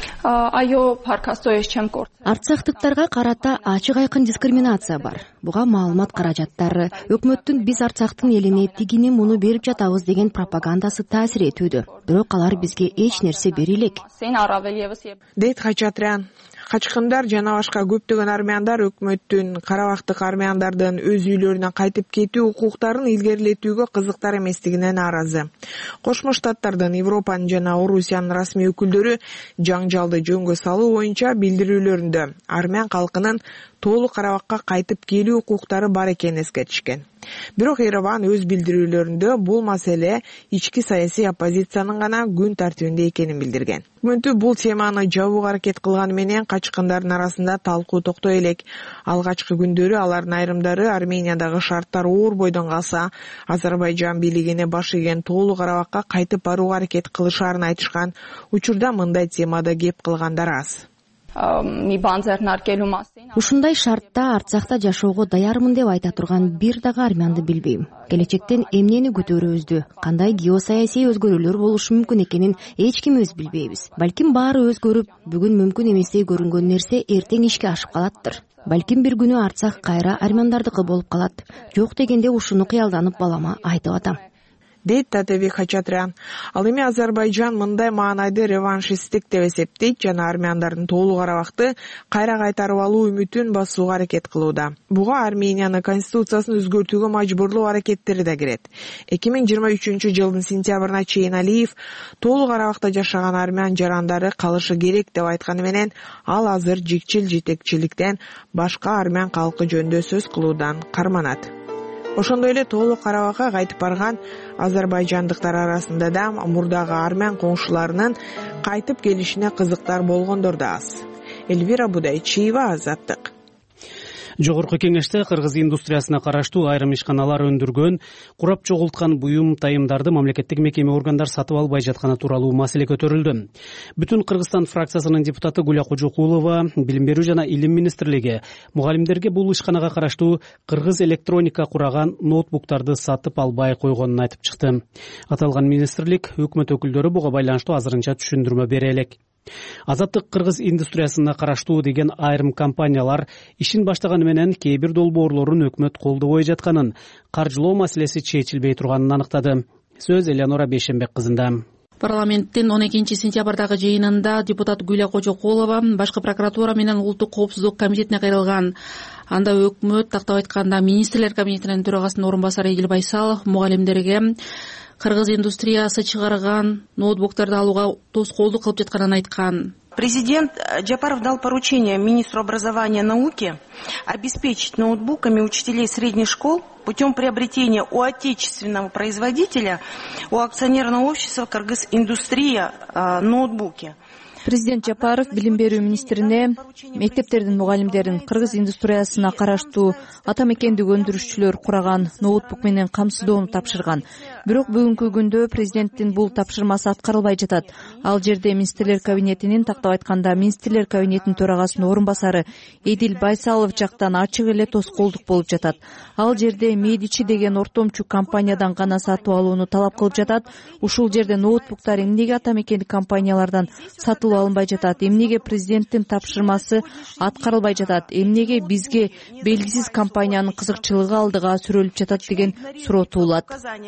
Арцахтыктарга карата ачык айкын дискриминация бар. Буга маалымат каражаттары, өкмөттүн биз Арцахтын элине тигини муну берип жатабыз деген пропагандасы таасир этүүдө. Бирок алар бизге эч нерсе бере элек.
Дейт Хачатрян. Качкындар жана башка көптөгөн армяндар өкмөттүн Карабактык армяндардын өз үйлөрүнө кайтып кетүү укуктарын илгерилетүүгө кызыктар эместигине нааразы. Кошмо Штаттардын, Европанын жана Орусиянын расмий өкүлдөрү жаңжалды жөнгө салуу боюнча билдирүүлөрүндө армян калкынын Тоолуу Карабакка кайтып келүү укуктары бар экенин эскертишкен. Бирок Ереван өз билдирүүлөрүндө бул маселе ички саясий оппозициянын гана күн тартибинде экенин билдирген. Өкмөтү бул теманы жабууга аракет кылганы менен качкындардын арасында талкуу токтой элек. Алгачкы күндөрү алардын айрымдары Армениядагы шарттар оор бойдон калса, Азербайжан бийлигине баш ийген Тоолуу Карабакка кайтып барууга аракет кылышаарын айтышкан. Учурда мындай темада кеп кылгандар аз.
ушундай шартта Арцахта жашоого даярмын деп айта турган бир дагы армянды билбейм. Келечектен эмнени күтөрөбүздү, кандай геосаясий өзгөрүүлөр болушу мүмкүн экенин эч ким өз билбейбиз. Балким баары өзгөрүп, бүгүн мүмкүн эместей көрүнгөн нерсе эртең ишке ашып калаттыр. Балким бир күнү Арцах кайра армяндардыкы болуп калат. Жок дегенде ушуну кыялданып балама айтып атам,
дейт Татебек Хачатрян. Ал эми Азербайжан мындай маанайды реваншисттик деп эсептейт жана армяндардын Тоолу Карабакты кайра кайтарып алуу үмүтүн басууга аракет кылууда. Буга Арменияны конституциясын өзгөртүүгө мажбурлоо аракеттери да кирет. 2023-жылдын сентябрына чейин Алиев Тоолу Карабакта жашаган армян жарандары калышы керек деп айтканы менен ал азыр жикчил жетекчиликтен башка армян калкы жөнүндө сөз кылуудан карманат. Ошондой эле Тоолу Карабакка кайтып барган азербайжандыктар арасында да мурдагы армян коңшуларынын кайтып келишине кызыктар болгондор да аз. Эльвира Будайчиева, Азаттык.
Жогорку кеңеште кыргыз индустриясына караштуу айрым ишканалар өндүргөн, курап чогулткан буюм тайымдарды мамлекеттик мекеме органдар сатып албай жатканы тууралуу маселе көтөрүлдү. Бүтүн Кыргызстан фракциясынын депутаты Гуля Кожокулова Билим берүү жана Илим министрлиги мугалимдерге бул ишканага караштуу кыргыз электроника кураган ноутбуктарды сатып албай койгонун айтып чыкты. Аталган министрлик өкмөт өкүлдөрү буга байланыштуу азырынча түшүндүрмө бере элек. Азаттык кыргыз индустриясына караштуу деген айрым компаниялар ишин баштаганы менен кээ бир долбоорлорун өкмөт колдобой жатканын, каржылоо маселеси чечилбей турганын аныктады. Сөз Элеонора Бейшенбек кызында.
Парламенттин 12-сентябрдагы жыйынында депутат Гуля Кожокулова башкы прокуратура менен улуттук коопсуздук комитетине кайрылган. Анда өкмөт, тактап айтканда, министрлер кабинетинин төрагасынын орун басары Эдил Байсалов мугалимдерге кыргыз индустриясы чыгарган ноутбуктарды алууга тоскоолдук кылып жатканын айткан.
Президент Джапаров дал поручение министру образования и науки обеспечить ноутбуками учителей средних школ путем приобретения у отечественного производителя, у акционерного общества «Кыргыз-индустрия» ноутбуки.
Президент Жапаров билим берүү министрине мектептердин мугалимдерин кыргыз индустриясына караштуу ата мекендик өндүрүшчүлөр кураган ноутбук менен камсыздоону тапшырган. Бирок бүгүнкү күндө президенттин бул тапшырмасы аткарылбай жатат. Ал жерде министрлер кабинетинин, тактап айтканда, министрлер кабинетинин төрагасынын орун басары Эдил Байсалов жактан ачык эле тоскоолдук болуп жатат. Ал жерде Медичи деген ортомчу компаниядан гана сатып алууну талап кылып жатат. Ушул жерде ноутбуктар эмнеге ата мекендик компаниялардан сатылып алынбай жатат? Эмнеге президенттин тапшырмасы аткарылбай жатат? Эмнеге бизге белгисиз компаниянын кызыкчылыгы алдыга сүрөлүп жатат деген суроо туулат.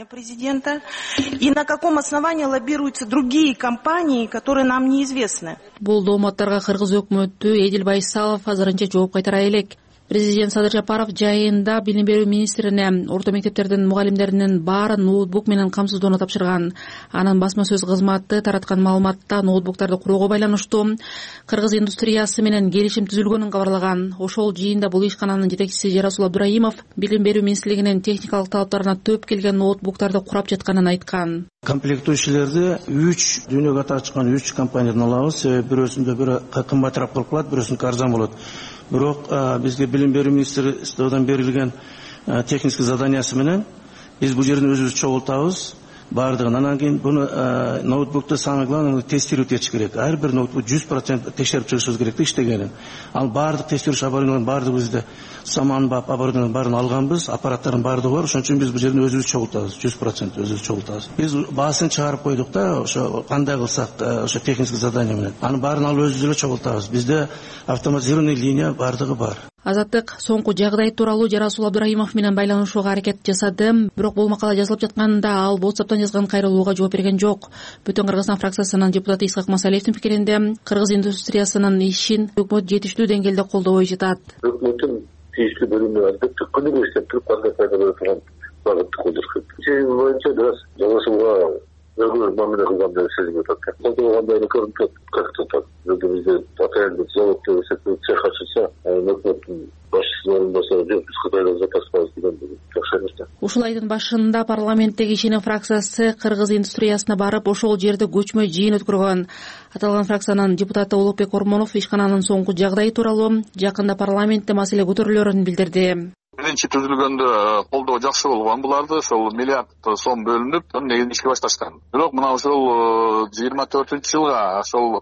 И на каком основании лоббируются другие компании, которые нам неизвестны?
Бул дооматтарга кыргыз өкмөтү Эдил Байсалов азырынча жооп кайтара элек. Президент Садыр Жапаров жайында билим берүү министрине орто мектептердин мугалимдеринин баарын ноутбук менен камсыздоону тапшырган. Анын басма сөз кызматы тараткан маалыматта ноутбуктарды куруого байланыштуу кыргыз индустриясы менен келишим түзүлгөнүн кабарлаган. Ошол жыйында бул ишкананын жетекчиси Жарасул Абдурайымов билим берүү министрлигинин техникалык талаптарына төп келген ноутбуктарды курап жатканын айткан.
Комплектующийлерди 3 дүйнөгө ачкан 3 компаниядан алабыз. Бирөөсүндө бири кымбатыраак болуп калат, бирөөсүндө арзан болот. Бирок бизге билим берүү министрлигинен берилген технический заданиясы менен биз бул жерден өзүбүз чогултабыз. Бардыгын. Анан кийин буну ноутбукту самое главное тестировать этиш керек. Ар бир ноутбук 100% текшерип чыгышыбыз керек иштегенин. Ал бардык тестировать оборудованияларын бардыгы бизде саман бап оборудованияларын баарын алганбыз, аппараттардын бардыгы бар. Ошон үчүн биз бул жерден өзүбүз чогултабыз, 100% өзүбүз чогултабыз. Биз баасын чыгарып койдук да, ошо кандай кылсак, ошо технический задание менен. Анын баарын алып өзүбүз эле чогултабыз. Бизде автоматизированный линия бардыгы бар.
Азаттык соңку жагдай тууралуу Жарасул Абдурайымов менен байланышууга аракет жасады. Бирок бул макала жазылып жатканда ал WhatsApp'тан жазган кайрылууга жооп берген жок. Бүтүн Кыргызстан фракциясынын депутаты Исхак Масалиевдин пикиринде, кыргыз индустриясынын ишин өкмөт жетиштүү деңгээлде колдобой жатат.
Өкмөттүн тийиштүү бөлүмү албетте күнүгө иштеп туруп кандай пайда боло турган багытты колдошот. Себеби боюнча бирок Жарасулга өзгөрүп мамиле кылгандай сезилип атат. Колдогондой көрүнүп атат, как атат. Бизде атайын заводдо цех ачылса, өкмөттүн башчысы орунбасары жок, биз Кытайдан заказ алабыз деген жакшы эмес да.
Ушул айдын башында парламенттеги ишеним фракциясы кыргыз индустриясына барып, ошол жерде көчмө жыйын өткөргөн. Аталган фракциянын депутаты Улукбек Ормонов ишкананын соңку жагдайы тууралуу жакында парламентте маселе көтөрүлөрүн билдирди.
Биринчи түзүлгөндө колдоо жакшы болгон, буларды ошол миллиард сом бөлүнүп, негизи ишке башташкан. Бирок мына ошол 24-жылга ошол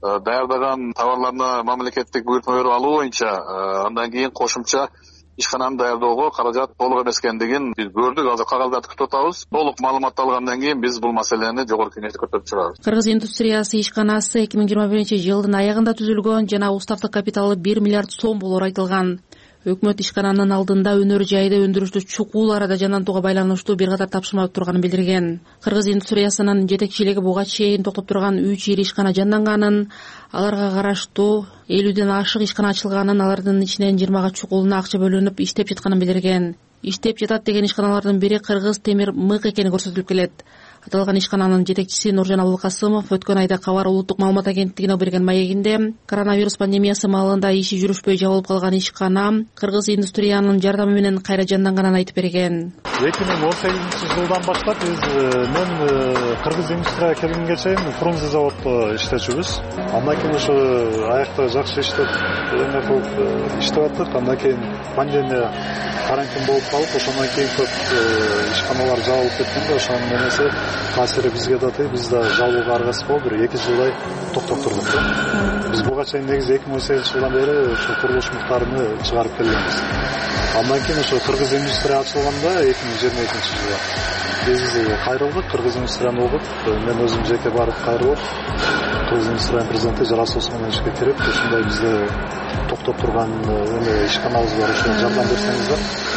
даярдаган товарларына мамлекеттик буйртма берип алуу боюнча андан кийин кошумча ишкананы даярдоого каражат толук эмес экендигин биз көрдүк. Азыр кагыздарды күтүп атабыз. Толук маалымат алгандан кийин биз бул маселени жогорку кеңеште көтөрүп чыгабыз.
Кыргыз индустриясы ишканасы 2021-жылдын аягында түзүлгөн жана уставдык капиталы 1 миллиард сом болоору айтылган. Өкмөт ишкананын алдында өнөр жайда өндүрүштү чукул арада жандантууга байланыштуу бир катар тапшырма турганын билдирген. Кыргыз индустриясынын жетекчилиги буга чейин токтоп турган 3 ири ишкана жанданганын, аларга караштуу 50ден ашык ишкана ачылганын, алардын ичинен 20га чукулуна акча бөлүнүп иштеп жатканын билдирген. Иштеп жатат деген ишканалардын бири Кыргыз темир мык экени көрсөтүлүп келет. Аталган ишкананын жетекчиси Нуржан Абылкасымов өткөн айда Кабар улуттук маалымат агенттигине берген маегинде коронавирус пандемиясы маалында иши жүрүшпөй жабылып калган ишкана Кыргыз индустриянын жардамы менен кайра жанданганын айтып берген.
2018-жылдан баштап мен Кыргыз индустрия келгенге чейин фрунзе заводдо иштечүбүз. Андан кийин ошо аякта жакшы иштеп иштеп аттык. Андан кийин пандемия карантин болуп калып, ошондон кийин көп ишканалар жабылып кеткенде ошонун менеси таасири бизге да тип, биз да жабууга аргасыз болуп 1-2 жылдай токтоп турдук. Биз буга чейин негизи 2018-жылдан бери ошо курулуш муктарыны чыгарып келебиз. Андан кийин ошо Кыргыз индустрия ачылганда 2022-жылы биз кайрылдык, Кыргыз индустрияны угуп, мен өзүм жеке барып кайрылып, Кыргыз индустриянын президенти Жарас Осмон ишке кирип, ушундай бизде токтоп турган ишканабыз бар, ошого жардам берсеңиздер.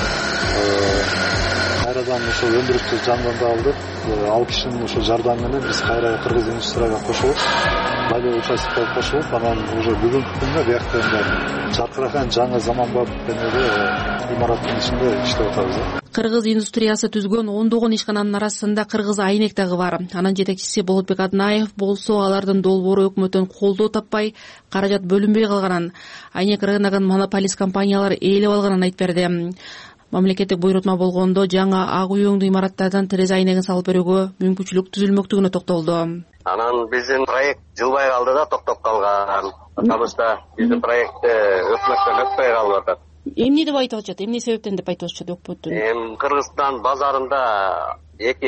Кайрадан ошо өндүрүштү жанданда алдык. Ал кишинин ошо жардамы менен биз кайра Кыргыз индустрияга кошулуп, байлоо участок болуп кошулуп, анан уже бүгүнкү күндө биякта жаркыраган жаңы заманбап имараттын ичинде иштеп атабыз.
Кыргыз индустриясы түзгөн ондогон ишкананын арасында Кыргыз Айнек дагы бар. Анын жетекчиси Болотбек Аднаев болсо, алардын долбоору өкмөттөн колдоо таппай, каражат бөлүнбөй калганын, Айнек рыногун монополист компаниялар ээлеп алганын айтып берди. Мамлекеттик буйрутма болгондо жаңы ак үйөңдүү имараттардан терезе айнегин салып берүүгө мүмкүнчүлүк түзүлмөктүгүнө токтолду.
Анан биздин проект жылбай калды да, токтоп калган. Потому что биздин проект өкмөттөн өтпөй калып атат.
Эмне деп айтып атышат? Эмне себептен деп айтып атышат өкмөттөн?
Кыргызстан базарында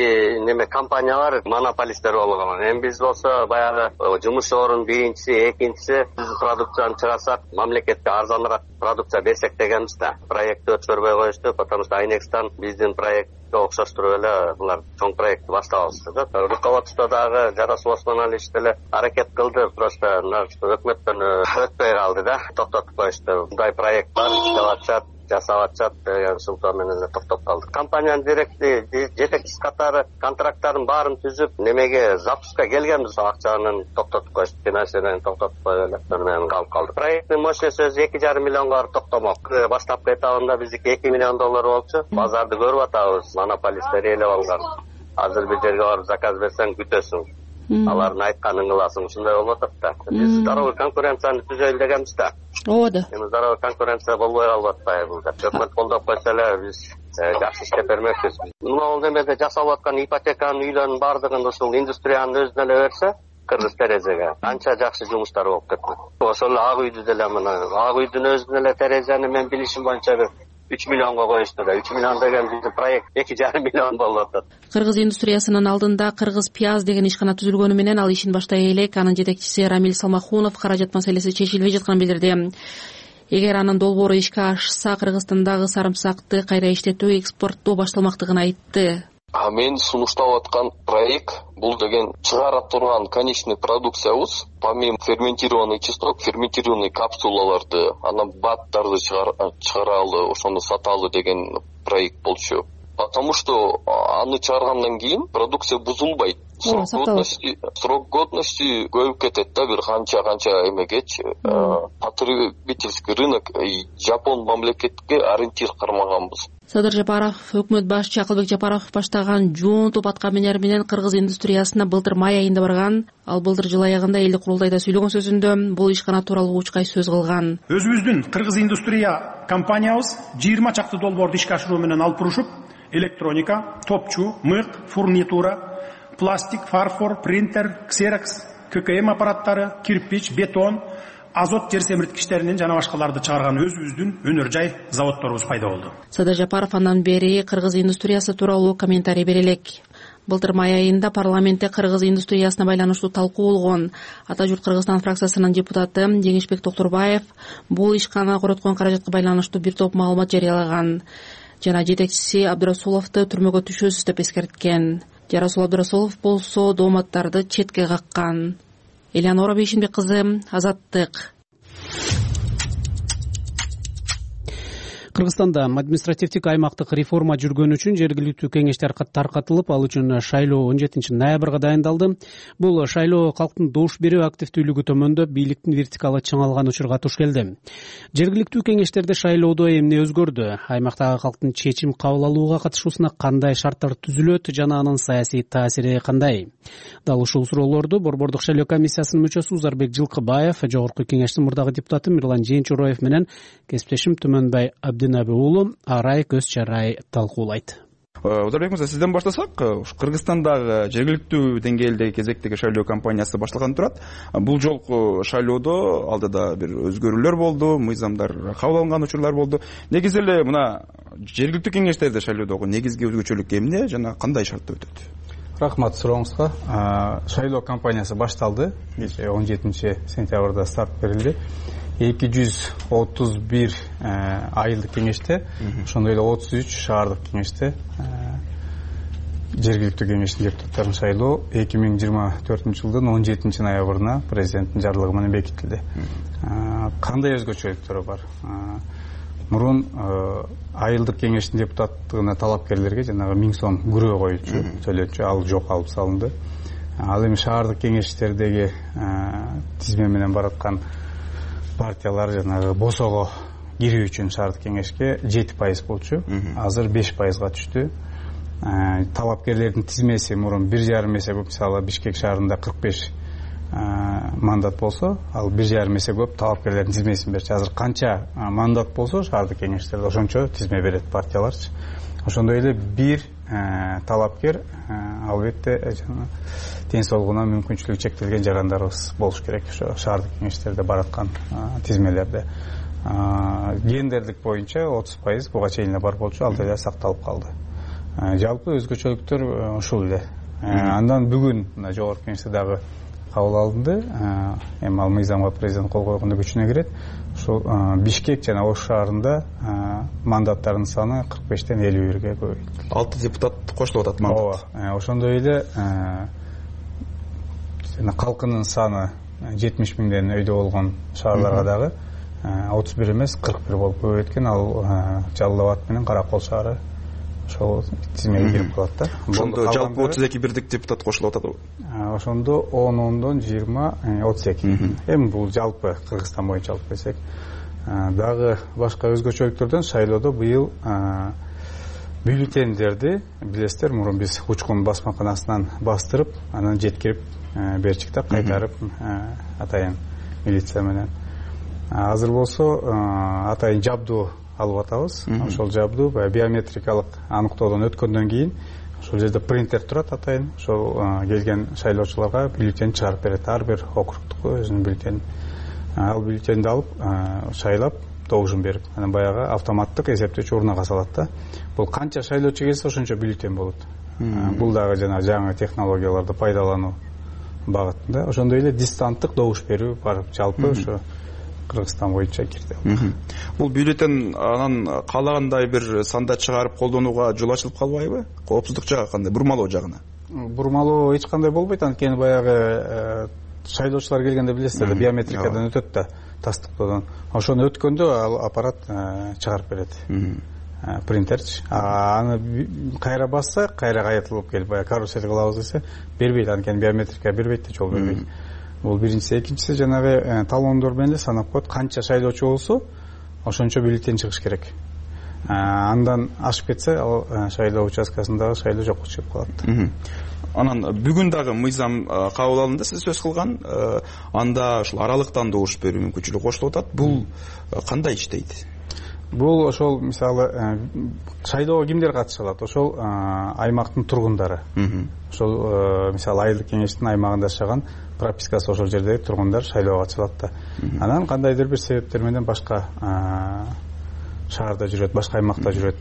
эки компаниялар монополисттер болгон. Биз болсо баягы жумуш орун биринчиси, экинчиси продукцияны чыгарсак, мамлекетке арзаныраак продукция берсек дегенбиз да. Проектти өткөрбөй коюшту, потому что Айнекстан биздин проектке окшоштуруп эле булар чоң проектти баштабызды да. Руководство дагы Жарас Осмон алич деле аракет кылды, просто өкмөттөн өтпөй калды да, токтотуп коюшту. Мындай проект бар, иштеп атышат, жасап атышат деген сылтоо менен эле токтоп калды. Компаниянын жетекчиси катары контракттарын баарын түзүп, немеге запуска келгенбиз, акчанын токтотуп коюшту, финансирование токтотуп коюп эле менен калып калды. Проекттин мощности 2,5 миллионго токтомок. Баштапкы этабында биздики $2 миллион болчу. Базарды көрүп атабыз, монополисттер ээлеп алган. Азыр бир жерге барып заказ берсең күтөсүң. Алардын айтканын кыласың, ушундай болуп атат да. Биз здоровый конкуренцияны түзөлү дегенбиз да.
Ооба.
Здоровый конкуренция болбой калып атпайбы? Өкмөт колдоп койсо эле биз жакшы иштеп бермекпиз. Мына эмеде жасалып аткан ипотеканын үйлөрүнүн баардыгын ушул индустриянын өзүнө эле берсе, Кыргыз терезеге анча жакшы жумуштар болуп кетмек. Ошол эле ак үйдү деле мына ак үйдүн өзүнө эле терезени мен билишим боюнча 3 миллионго коюшту да. 3 миллион деген биздин проект 2,5 миллион болуп атат.
Кыргыз индустриясынын алдында Кыргыз Пияз деген ишкана түзүлгөнү менен ал ишин баштай элек анын жетекчиси Рамил Салмахунов каражат маселеси чечилбей жатканын билдирди. Эгер анын долбоору ишке ашса, Кыргызстандагы сарымсакты кайра иштетүү, экспорттоо башталмактыгын айтты.
Мен сунуштап аткан проект бул деген чыгара турган конечный продукциябыз, помимо ферментированный чеснок, ферментированный капсулаларды, анан баттарды чыгаралы, ошону саталы деген проект болчу. Потому что аны чыгаргандан кийин продукция бузулбайт. Срок годности көбүп кетет да, бир канча эмегечи. Потребительский рынок Жапон мамлекетке ориентир кармаганбыз.
Садыр Жапаров, өкмөт башчы Акылбек Жапаров баштаган жоонтуп аткан менен Кыргыз индустриясына былтыр май айында барган. Ал былтыр жыл аягында элдик курултайда сүйлөгөн сөзүндө бул ишкана тууралуу учкай сөз кылган.
Өзүбүздүн Кыргыз индустрия компаниябыз 20 чакты долбоорду ишке ашыруу менен алып турушуп, электроника, топчу, мык, фурнитура, пластик, фарфор, принтер, ксерокс, ККМ аппараттары, кирпич, бетон, азот жер семирткичтеринин жана башкаларды чыгарган өзүбүздүн өнөр жай заводдорубуз пайда болду.
Садыр Жапаров андан бери Кыргыз индустриясы тууралуу комментарий бере элек. Былтыр май айында парламентте кыргыз индустриясына байланыштуу талкуу болгон. Ата журт Кыргызстан фракциясынын депутаты Жеңишбек Токтурбаев бул ишкана короткон каражатка байланыштуу бир топ маалымат жарыялаган жана жетекчиси Абдырасуловду түрмөгө түшөсүз деп эскерткен. Жарасул Абдырасулов болсо дооматтарды четке каккан. Элеонора Бейшинбек кызы, Азаттык.
Кыргызстанда административдик аймактык реформа жүргөн үчүн жергиликтүү кеңештер таркатылып, ал үчүн шайлоо 17 ноябрга дайындалды. Бул шайлоо калктын добуш берүү активдүүлүгү төмөндөп, бийликтин вертикалы чыңалган учурга туш келди. Жергиликтүү кеңештерде шайлоодо эмне өзгөрдү? Аймактагы калктын чечим кабыл алууга катышуусуна кандай шарттар түзүлөт жана анын саясий таасири кандай? Дал ушул суроолорду Борбордук шайлоо комиссиясынын мүчөсү Узарбек Жылкыбаев, Жогорку кеңештин мурдагы депутаты Мирлан Жээнчуроев менен кесиптешим Түмөнбай Абдынаби уулу арай көз чарай талкуулайт.
Узарбек мырза, сизден баштасак, Кыргызстандагы жергиликтүү деңгээлдеги кезектеги шайлоо кампаниясы башталган турат. Бул жолку шайлоодо алдыда бир өзгөрүүлөр болду, мыйзамдар кабыл алынган учурлар болду. Негизи эле мына жергиликтүү кеңештерде шайлоодогу негизги өзгөчөлүк эмне жана кандай шартта өтөт?
Рахмат сурооңузга. Шайлоо кампаниясы башталды. 17 сентябрда старт берилди. 231 айылдык кеңеште, ошондой эле 33 шаардык кеңеште жергиликтүү кеңештин депутаттарын шайлоо 2024 жылдын 17 ноябрына президенттин жарлыгы менен бекитилди. Кандай өзгөчөлүктөрү бар? Мурун айылдык кеңештин депутаттыгына талапкерлерге жанагы 1000 сом күрөө коюучу төлөчү, ал жок алып салынды. Ал эми шаардык кеңештердеги тизме менен бараткан партиялар жанагы босого кирүү үчүн шаардык кеңешке 7% болчу, азыр 5%га түштү. Талапкерлердин тизмеси мурун 1,5 эсе көп, мисалы Бишкек шаарында 45 мандат болсо, ал 1,5 эсе көп талапкерлердин тизмесин берчү. Азыр канча мандат болсо шаардык кеңештерде ошончо тизме берет партияларчы. Ошондой эле бир талапкер албетте ден соолугуна мүмкүнчүлүгү чектелген жарандарыбыз болуш керек ошо шаардык кеңештерде бараткан тизмелерде. Гендердик боюнча 30% буга чейин эле бар болчу, ал деле сакталып калды. Жалпы өзгөчөлүктөр ушул эле. Андан бүгүн жогорку кеңеште дагы кабыл алынды. Эми ал мыйзамга президент кол койгондо күчүнө кирет. Ушул Бишкек жана Ош шаарында мандаттардын саны 45-тен 51-ге көбөйтүлдү. 6 депутат кошулуп атат мандат. Ошондой эле калкынын саны 70 миңден өйдө болгон шаарларга дагы 31 эмес 41 болуп көбөйткөн. Ал Жалал Абад менен Каракол шаары ошол тизмеге кирип калат да.
Ошондо жалпы 32 бирдик депутат кошулуп атат.
Ошондо 10-10дон 20 32. Эми бул жалпы Кыргызстан боюнча алып келсек, дагы башка өзгөчөлүктөрдөн шайлоодо быйыл бюллетендерди билесиздер, мурун биз учкун басмаканасынан бастырып, анан жеткирип берчик да, кайтарып атайын милиция менен. Азыр болсо атайын жабдуу алып атабыз. Ошол жабдуу биометрикалык аныктоодон өткөндөн кийин ошол жерде принтер турат атайын. Ошол келген шайлоочуларга бюллетень чыгарып берет. Ар бир округтук өзүнүн бюллетени. Ал бюллетенди алып шайлап добушун берип, анан баягы автоматтык эсептөөчү урнага салат да. Бул канча шайлоочу келсе ошончо бюллетень болот. Бул дагы жана жаңы технологияларды пайдалануу багытында. Ошондой эле дистанттык добуш берүү бар. Жалпы ошо Кыргызстан боюнча кирди.
Бул бюллетень анан каалагандай бир санда чыгарып колдонууга жол ачылып калбайбы? Коопсуздук жагы кандай? Бурмалоо жагына?
Бурмалоо эч кандай болбойт, анткени баягы шайлоочулар келгенде билесиздер, биометрикадан өтөт да, тастыктоодон. Ошону өткөндө ал аппарат чыгарып берет. Принтерчи. Аны кайра басса, кайра кайтылып келип, баягы карусель кылабыз десе, бербейт, анткени биометрика бербейт да, жол бербейт. Бул биринчиси, экинчиси жанагы талондор менен эле санап коет, канча шайлоочу болсо ошончо бюллетень чыгыш керек. Андан ашып кетсе, ал шайлоо участкасындагы шайлоо жокко чыгып калат.
Анан бүгүн дагы мыйзам кабыл алынды, сиз сөз кылган, анда ушул аралыктан добуш берүү мүмкүнчүлүгү кошулуп атат. Бул кандай иштейт?
Бул ошол мисалы шайлоого кимдер катыша алат? Ошол аймактын тургундары. Ошол мисалы айылдык кеңештин аймагында жашаган, пропискасы ошол жердеги тургундар шайлоого катышат да. Анан кандайдыр бир себептер менен башка шаарда жүрөт, башка аймакта жүрөт.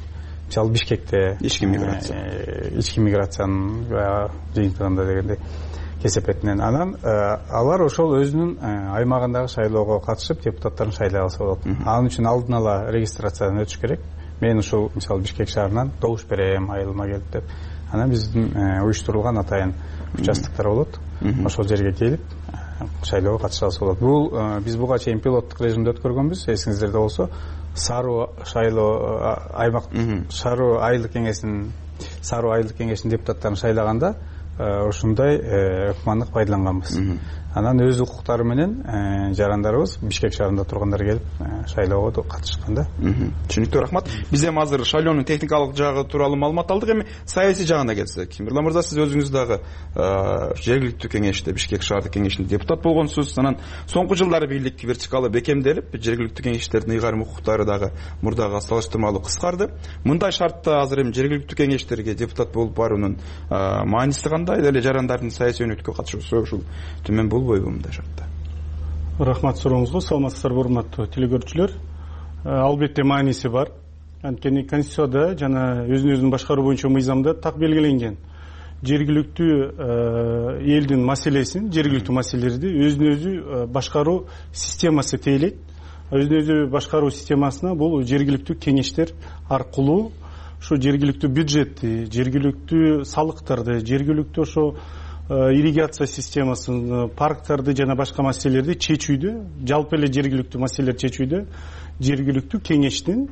мисалы Бишкекте
ички
миграциянын жыйынтыгында дегендей кесепетинен анан алар ошол өзүнүн аймагындагы шайлоого катышып депутаттарын шайлай алса болот. Анын үчүн алдын ала регистрациядан өтүш керек. Мен ушул мисалы Бишкек шаарынан добуш берем, айылыма келип деп. Анан биздин уюштурулган атайын участоктор болот. Ошол жерге келип шайлоого катыша алса болот. Бул биз буга чейин пилоттук режимде өткөргөнбүз. Эсиңиздерде болсо, Саруу шайлоо аймак Саруу айылдык кеңешинин депутаттарын шайлаганда ушундай ыкмандык пайдаланганбыз. Анан өз укуктары менен жарандарыбыз Бишкек шаарында тургандар келип шайлоого катышканда.
Түшүнүктүү, рахмат. Биз эми азыр шайлоонун техникалык жагы тууралуу маалымат алдык. Эми саясий жагына келсек, Мирлан мырза, сиз өзүңүз дагы жергиликтүү кеңеште, Бишкек шаардык кеңешинде депутат болгонсуз. Анан соңку жылдары бийлик вертикалы бекемделип, жергиликтүү кеңештердин ыйгарым укуктары дагы мурдага салыштырмалуу кыскарды. Мындай шартта азыр эми жергиликтүү кеңештерге депутат болуп баруунун мааниси кандай? Эле жарандардын саясий өнөкөткө катышуусу ушул төмөн болбойбу мындай шартта?
Рахмат сурооңузга. Саламатсыздарбы, урматтуу телекөрүүчүлөр. Албетте мааниси бар. Анткени Конституцияда жана өзүн башкаруу боюнча мыйзамда так белгиленген. Жергиликтүү элдин маселесин, жергиликтүү маселелерди өзүнө өзү башкаруу системасы тейлейт. Өзүнө өзү башкаруу системасына бул жергиликтүү кеңештер аркылуу ушу жергиликтүү бюджетти, жергиликтүү салыктарды, жергиликтүү ошо ирригация системасын, парктарды жана башка маселелерди чечүүдө, жалпы эле жергиликтүү маселелерди чечүүдө жергиликтүү кеңештин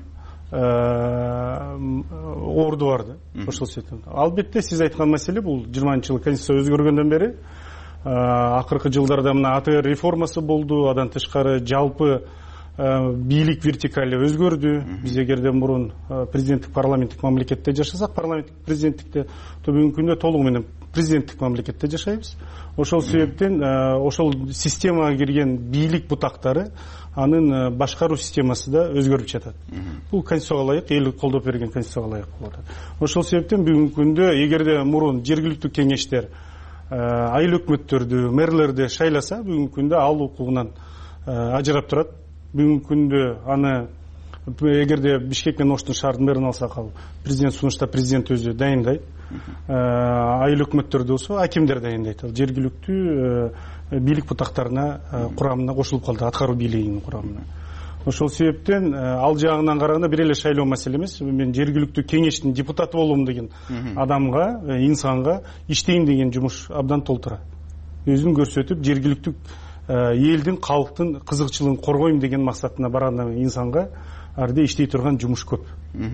орду бар да. Ошол себептен албетте сиз айткан маселе бул 20-жылы Конституция өзгөргөндөн бери акыркы жылдарда мына АТР реформасы болду, адан тышкары жалпы бийлик вертикали өзгөрдү. Биз эгерде мурун президенттик парламенттик мамлекетте жашасак, парламенттик президенттикте, то бүгүнкү күндө толугу менен президенттик мамлекетте жашайбыз. Ошол себептен ошол системага кирген бийлик бутактары анын башкаруу системасы да өзгөрүп жатат. Бул Конституцияга ылайык, эл колдоп берген Конституцияга ылайык болуп атат. Ошол себептен бүгүнкү күндө эгерде мурун жергиликтүү кеңештер айыл өкмөттөрдү, мэрлерди шайласа, бүгүнкү күндө ал укугунан ажырап турат. Бүгүнкү күндө аны эгерде Бишкек менен Оштун шаарынын мэрин алсак, ал президент сунушта президент өзү дайындайт. Айыл өкмөттөрдү болсо акимдер дайындайт. Ал жергиликтүү бийлик бутактарына курамына кошулуп калды, аткаруу бийлигинин курамына. Ошол себептен ал жагынан караганда бир эле шайлоо маселе эмес. Мен жергиликтүү кеңештин депутаты болом деген адамга, инсанга иштейм деген жумуш абдан толтура. Өзүн көрсөтүп, жергиликтүү элдин, калктын кызыкчылыгын коргойм деген максатына барган инсанга арда иштей турган жумуш көп.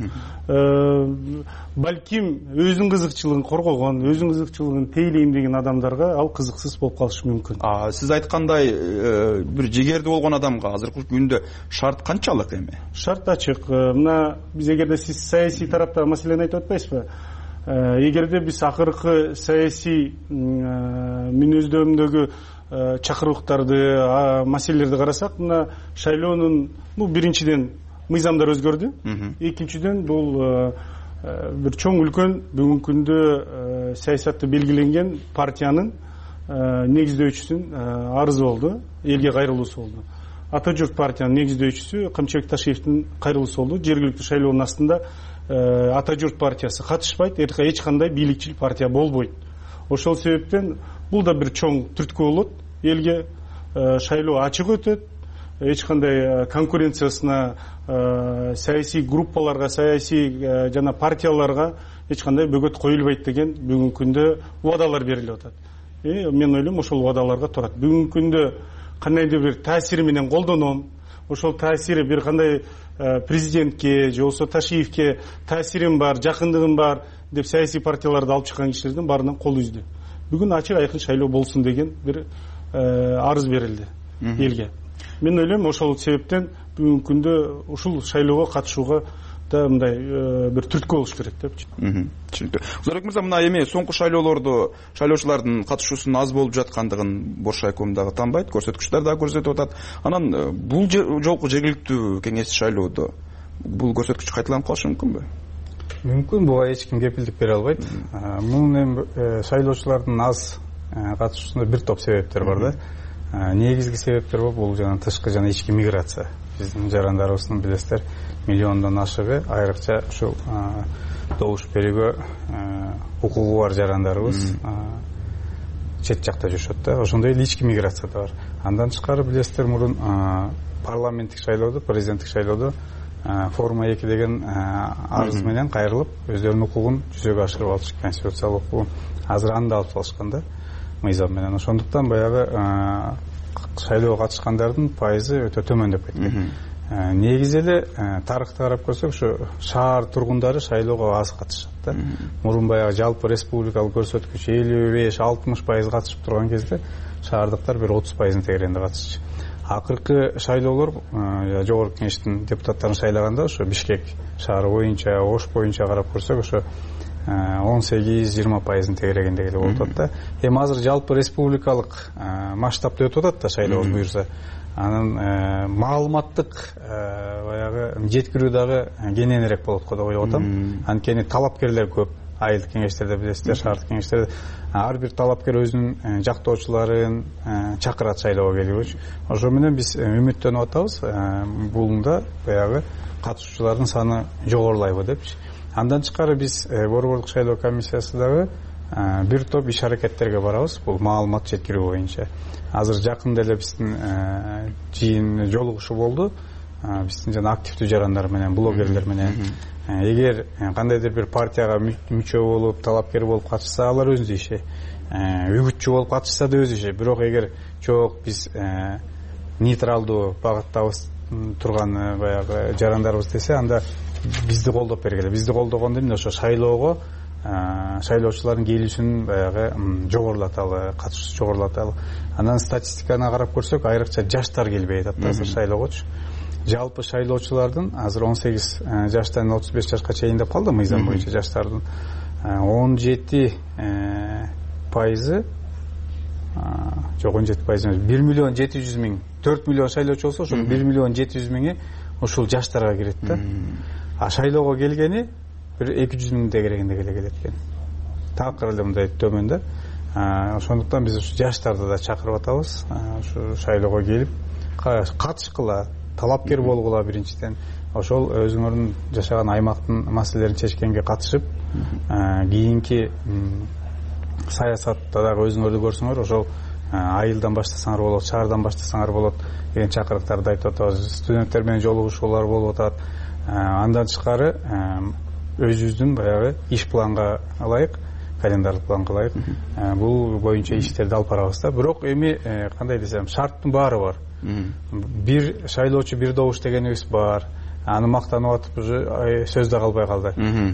Балким өзүнүн кызыкчылыгын коргогон, өзүнүн кызыкчылыгын тейлейм деген адамдарга ал кызыксыз болуп калышы мүмкүн.
Сиз айткандай бир жигерди болгон адамга азыркы күндө шарт канчалык эми? Шарт
ачык. Мына биз эгерде сиз саясий тараптагы маселени айтып атпайсызбы? Эгерде биз акыркы саясий мүнөздөмдөгү чакырыктарды, маселелерди карасак, мына шайлоонун биринчиден мыйзамдар өзгөрдү. Экинчиден бул бир чоң үлкөн бүгүнкү күндө саясатты белгиленген партиянын негиздөөчүсүнүн арызы болду, элге кайрылуусу болду. Ата журт партиянын негиздөөчүсү Камчыбек Ташиевдин кайрылуусу болду. Жергиликтүү шайлоонун астында Ата журт партиясы катышпайт, эч кандай бийликчил партия болбойт. Ошол себептен бул да бир чоң түрткү болот. Элге шайлоо ачык өтөт. Эч кандай конкуренциясына, саясий группаларга, саясий жана партияларга эч кандай бөгөт коюлбайт деген бүгүнкү күндө убадалар берилип атат. Мен ойлойм, ошол убадаларга турат. Бүгүнкү күндө кандайдыр бир таасири менен колдоном, ошол таасири бир кандай президентке же болбосо Ташиевке таасирим бар, жакындыгым бар деп саясий партияларды алып чыккан кишилердин баарынан кол үздү. Бүгүн ачык айкын шайлоо болсун деген бир арыз берилди элге. Мен ойлойм, ошол себептен бүгүнкү күндө ушул шайлоого катышууга да мындай бир түрткү болуш керек деп.
Түшүнүктүү. Зорбек мырза, мына эми соңку шайлоолордо шайлоочулардын катышуусунун аз болуп жаткандыгын Бош райком дагы танбайт, көрсөткүчтөр дагы көрсөтүп атат. Анан бул жолку жергиликтүү кеңеш шайлоодо бул көрсөткүч кайталанып калышы мүмкүнбү?
Мүмкүн, буга эч ким кепилдик бере албайт. Мунун эми шайлоочулардын аз катышуусунда бир топ себептер бар да. Негизги себептер бул жана тышкы жана ички миграция. биздин жарандарыбыздын билесиздер миллиондон ашыгы айрыкча ушул добуш берүүгө укугу бар жарандарыбыз чет жакта жүрүшөт да. Ошондой эле ички миграция да бар. Андан тышкары билесиздер мурун парламенттик шайлоодо, президенттик шайлоодо форма 2 деген арыз менен кайрылып өздөрүнүн укугун жүзөгө ашырып алышты, конституциялык укугун. Азыр аны да алып салышкан да мыйзам менен. Ошондуктан баягы шайлоого катышкандардын пайызы өтө төмөндөп кеткен. Негизи эле тарыхты карап көрсөк, ушу шаар тургундары шайлоого аз катышат да. Мурун баягы жалпы республикалык көрсөткүч 55-60% катышып турган кезде шаардыктар бир 30% тегерегинде катышчу. Акыркы шайлоолор жогорку кеңештин депутаттарын шайлаганда ошо Бишкек шаары боюнча, Ош боюнча карап көрсөк, ошо 18-20% тегерегинде эле болуп атат да. Эми азыр жалпы республикалык масштабта өтүп атат да шайлоо буюрса. Анын маалыматтык баягы жеткирүү дагы кененирээк болот го деп ойлоп атам. Анткени талапкерлер көп. Айылдык кеңештерде билесиздер, шаардык кеңештерде ар бир талапкер өзүнүн жактоочуларын чакырат шайлоого келүүгө. Ошо менен биз үмүттөнүп атабыз, булунда баягы катышуучулардын саны жогорулайбы депчи. Андан тышкары биз борбордук шайлоо комиссиясы дагы бир топ иш аракеттерге барабыз, бул маалымат жеткирүү боюнча. Азыр жакында эле биздин жыйын жолугушуу болду. Биздин жана активдүү жарандар менен, блогерлер менен. Эгер кандайдыр бир партияга мүчө болуп, талапкер болуп катышса, алар өзүнүн иши. Үгүтчү болуп катышса да өз иши. Бирок эгер жок биз нейтралдуу багыттабыз турган баягы жарандарыбыз десе, анда бизди колдоп бергиле. Бизди колдогондо эмне ошо шайлоого шайлоочулардын келүүсүн баягы жогорулаталы, катышуусун жогорулаталы. Анан статистиканы карап көрсөк, айрыкча жаштар келбей атат азыр шайлоогочу. Жалпы шайлоочулардын азыр 18 жаштан 35 жашка чейин деп калды мыйзам боюнча жаштардын 17% жок 17% 1 миллион 700 миң 4 миллион шайлоочу болсо, ошол 1 миллион 700 миңи ушул жаштарга кирет да. А шайлоого келгени бир 200 миң тегерегинде келет экен. Такыр эле мындай төмөн да. Ошондуктан биз ушу жаштарды да чакырып атабыз. Ушу шайлоого келип катышкыла, талапкер болгула биринчиден. Ошол өзүңөрдүн жашаган аймактын маселелерин чечкенге катышып, кийинки саясатта дагы өзүңөрдү көрсөңөр, ошол айылдан баштасаңар болот, шаардан баштасаңар болот деген чакырыктарды айтып атабыз. Студенттер менен жолугушуулар болуп атат. Андан тышкары өзүбүздүн баягы иш планга ылайык, календарь планга ылайык бул боюнча иштерди алып барабыз да. Бирок эми кандай десем, шарттын баары бар. Бир шайлоочу бир добуш дегенибиз бар. Аны мактанып атып уже сөз да калбай калды.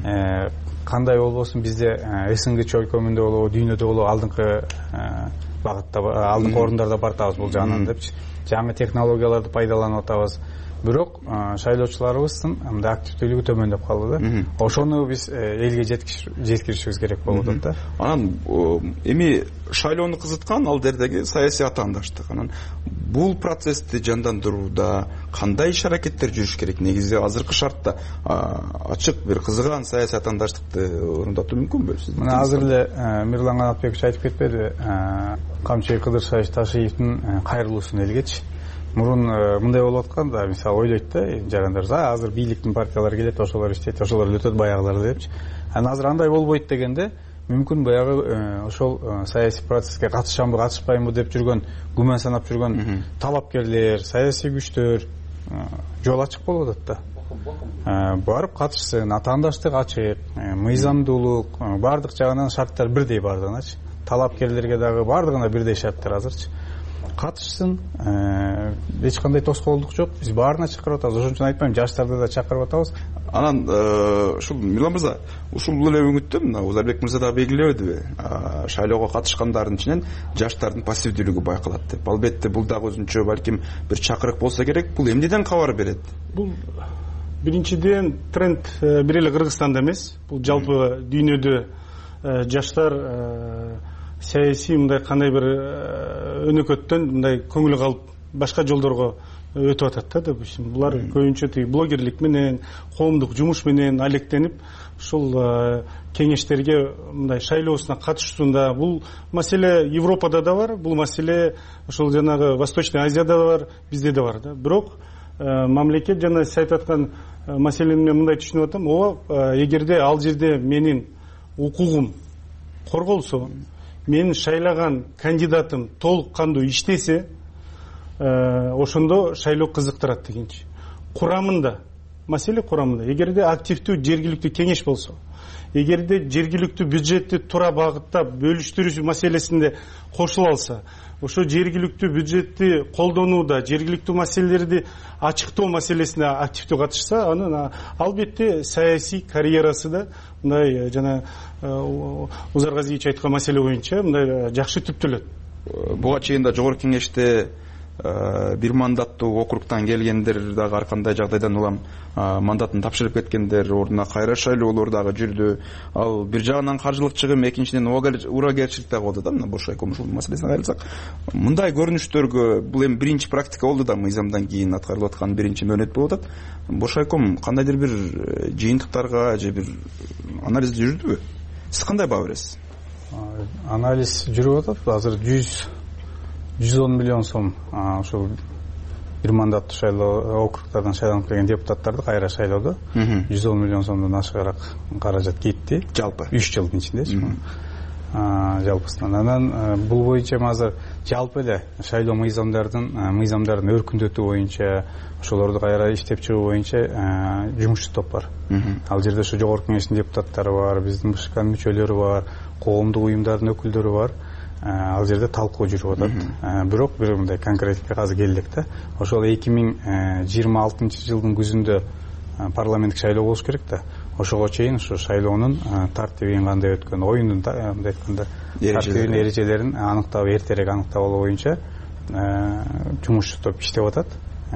Кандай болбосун бизде СНГ чөлкөмүндө болобу, дүйнөдө болобу алдыңкы багытта, алдыңкы орундарда бартабыз бул жагынан депчи. Жаңы технологияларды пайдаланып атабыз. Бирок шайлоочуларыбыздын мындай активдүүлүгү төмөндөп калды да. Ошону биз элге жеткиришибиз керек болуп атат да.
Анан эми шайлоону кызыткан ал жердеги саясий атаандаштык. Анан бул процессти жандандырууда кандай иш аракеттер жүрүш керек? Негизи азыркы шартта ачык бир кызыган саясий атаандаштыкты орундатуу мүмкүнбү?
Мына азыр эле Мирлан Канатбекович айтып кетпедиби? Камчы Кыдыршаевич Ташиевдин кайрылуусун элгечи. Мурун мындай болуп атканда, мисалы ойлойт да жарандар, азыр бийликтин партиялары келет, ошолор иштейт, ошолор өтөт баягылар депчи. Анан азыр андай болбойт дегенде, мүмкүн баягы ошол саясий процесске катышамбы, катышпаймбы деп жүргөн, күмөн санап жүргөн талапкерлер, саясий күчтөр жол ачык болуп атат да. Барып катышсын, атаандаштык ачык, мыйзамдуулук, бардык жагынан шарттар бирдей бардыгыначы. Талапкерлерге дагы бардыгына бирдей шарттар азырчы. Катышсын, эч кандай тоскоолдук жок. Биз баарына чакырып атабыз. Ошон үчүн айтпайм, жаштарды да чакырып атабыз.
Анан ушул Мирлан мырза, ушул эле өңүттө мына Узарбек мырза да белгилебедиби? Шайлоого катышкандардын ичинен жаштардын пассивдүүлүгү байкалат деп. Албетте бул дагы өзүнчө балким бир чакырык болсо керек. Бул эмнеден кабар берет?
Бул биринчиден тренд бир эле Кыргызстанда эмес. Бул жалпы дүйнөдө жаштар саясий мындай кандай бир өнөкөттөн мындай көңүлү калып башка жолдорго өтүп атат да. Допустим, булар көбүнчө тиги блогерлик менен, коомдук жумуш менен алектенип, ушул кеңештерге мындай шайлоосуна катышуусунда. Бул маселе Европада да бар, бул маселе ошол жанагы Восточный Азияда да бар, бизде да бар да. Бирок мамлекет жана сиз айтып аткан маселени мен мындай түшүнүп атам. Ооба, эгерде ал жерде менин укугум корголсо, менин шайлаган кандидатым толук кандуу иштесе, ошондо шайлоо кызыктырат дегенчи. Курамында, маселе курамында. Эгерде активдүү жергиликтүү кеңеш болсо, эгерде жергиликтүү бюджетти туура багыттап бөлүштүрүү маселесинде кошула алса, ошо жергиликтүү бюджетти колдонууда, жергиликтүү маселелерди ачыктоо маселесине активдүү катышса, анын албетте саясий карьерасы да мындай жана Узаргазиевич айткан маселе боюнча мындай жакшы түптөлөт.
Буга чейин да жогорку кеңеште бир мандаттуу округтан келгендер дагы ар кандай жагдайдан улам мандатын тапшырып кеткендер, ордуна кайра шайлоолор дагы жүрдү. Ал бир жагынан каржылык чыгым, экинчиден урагерчилик дагы болду да. Мына бош шайком ушул маселесине кайрылсак, мындай көрүнүштөргө бул эми биринчи практика болду да, мыйзамдан кийин аткарылып аткан биринчи мөөнөт болуп атат. Бош шайком кандайдыр бир жыйынтыктарга же бир анализ жүрдүбү? Сиз кандай баа бересиз?
Анализ жүрүп атат. Азыр 110 миллион сом ошол бир мандаттуу шайлоо округтардан шайланып келген депутаттарды кайра шайлоодо 110 миллион сомдон ашыгыраак каражат кетти. Жалпы 3 жылдын ичиндечи. Жалпысынан. Анан бул боюнча азыр жалпы эле шайлоо мыйзамдардын өркүндөтүү боюнча, ошолорду кайра иштеп чыгуу боюнча жумушчу топ бар. Ал жерде ошо жогорку кеңештин депутаттары бар, биздин БШКнын мүчөлөрү бар, коомдук уюмдардын өкүлдөрү бар. Ал жерде талкуу жүрүп атат. Бирок бир мындай конкретикке азыр келдик да. Ошол 2026-жылдын күзүндө парламенттик шайлоо болуш керек да. Ошого чейин ушу шайлоонун тартибин кандай өткөн, оюндун мындай айтканда тартибин, эрежелерин аныктап, эртерээк аныктап алуу боюнча жумушчу топ иштеп атат.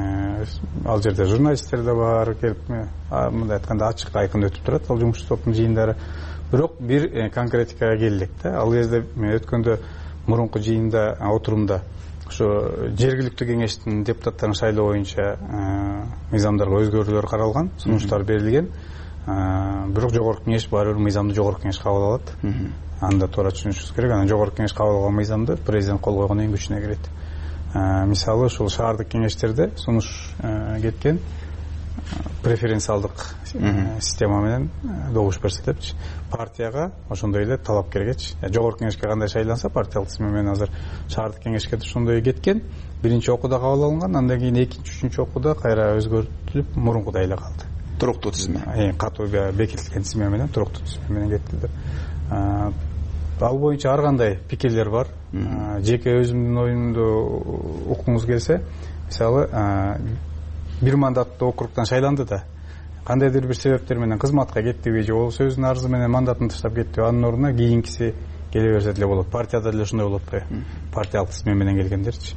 Ал жерде журналисттер да бар, келип мындай айтканда ачык айкын өтүп турат ал жумушчу топтун жыйындары. Бирок бир конкретикага келдик да. Ал кезде мен өткөндө мурунку жыйында, отурумда ошо жергиликтүү кеңештин депутаттарын шайлоо боюнча мыйзамдарга өзгөрүүлөр каралган, сунуштар берилген. Бирок жогорку кеңеш баары бир мыйзамды жогорку кеңеш кабыл алат. Анда туура түшүнүшүбүз керек. Анан жогорку кеңеш кабыл алган мыйзамды президент кол койгондон кийин күчүнө кирет. Мисалы ушул шаардык кеңештерде сунуш кеткен преференциалдык система менен добуш берселепчи. Партияга ошондой эле талапкергечи. Жогорку кеңешке кандай шайланса, партиялык тизме менен азыр шаардык кеңешке да ошондой кеткен. Биринчи окууда кабыл алынган, андан кийин экинчи, үчүнчү окууда кайра өзгөртүлүп, мурункудай эле калды. Туруктуу тизме. Катуу бекитилген тизме менен, туруктуу тизме менен кетти. Ал боюнча ар кандай пикирлер бар. Жеке өзүмдүн оюмду уккуңуз келсе, мисалы бир мандаттуу округтан шайланды да, кандайдыр бир себептер менен кызматка кеттиби же болбосо өзүнүн арызы менен мандатын таштап кетти, анын ордуна кийинкиси келе берсе деле болот. Партияда деле ошондой болот го. Партиялык тизме менен келгендерчи.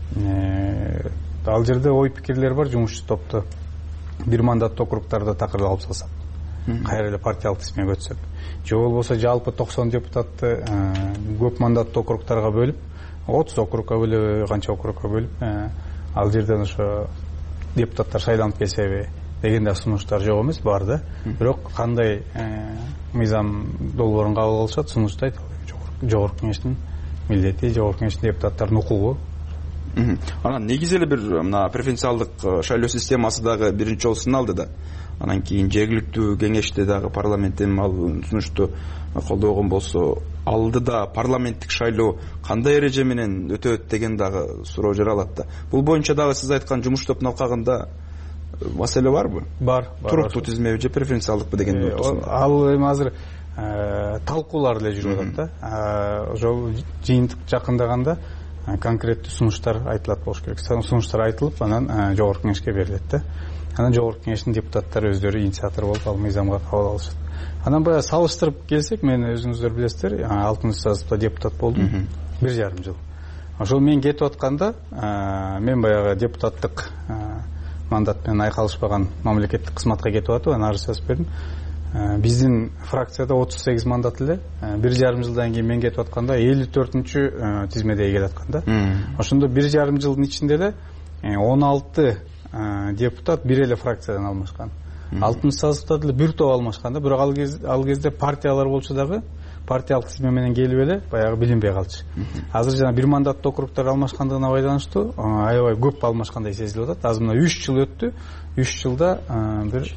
Ал жерде ой пикирлер бар жумушчу топто. Бир мандаттуу округтарда такыр алып салсак, кайра эле партиялык тизмеге өтсөк, же болбосо жалпы 90 депутатты көп мандаттуу округтарга бөлүп, 30 округка бөлүп, канча округка бөлүп, ал жерден ошо депутаттар шайланып келсеби деген да сунуштар жок эмес, бар да. Бирок кандай мыйзам долбоорун кабыл алышат, сунуштайт. Жогорку кеңештин милдети, жогорку кеңештин депутаттарынын укугу.
Анан негизи эле бир мына преференциалдык шайлоо системасы дагы биринчи жолу сыналды да. Анан кийин жергиликтүү кеңеште дагы парламенттин ал сунушту колдогон болсо, алдыда парламенттик шайлоо кандай эреже менен өтөт деген дагы суроо жаралат да. Бул боюнча дагы сиз айткан жумуш топтун алкагында маселе барбы? Бар. Туруктуу тизмеби же преференциалдыкпы деген
ал эми азыр талкуулар эле жүрүп атат да. Ошол жыйынтык жакындаганда конкреттүү сунуштар айтылат болуш керек. Сунуштар айтылып, анан жогорку кеңешке берилет да. Анан жогорку кеңештин депутаттары өздөрү инициатор болуп ал мыйзамга кабыл алышат. Анан баягы салыштырып келсек, мен өзүңүздөр билесиздер, 6-сазыпта депутат болдум 1,5 жыл. Ошол мен кетип атканда, мен баягы депутаттык мандат менен айкалышпаган мамлекеттик кызматка кетип атып, анан арыз жазып бердим. Биздин фракцияда 38 мандат эле, 1,5 жылдан кийин мен кетип атканда 54-чү тизмеде келе аткан да. Ошондо 1,5 жылдын ичинде эле 16 депутат бир эле фракциядан алмашкан. 6-сазыпта деле бир топ алмашкан да, бирок ал кезде партиялар болчу дагы партиялык тизме менен келип эле баягы билинбей калчу. Азыр жана бир мандаттуу округдар алмашкандыгына байланыштуу аябай көп алмашкандай сезилип атат. Азыр мына 3 жыл өттү. 3 жылда бир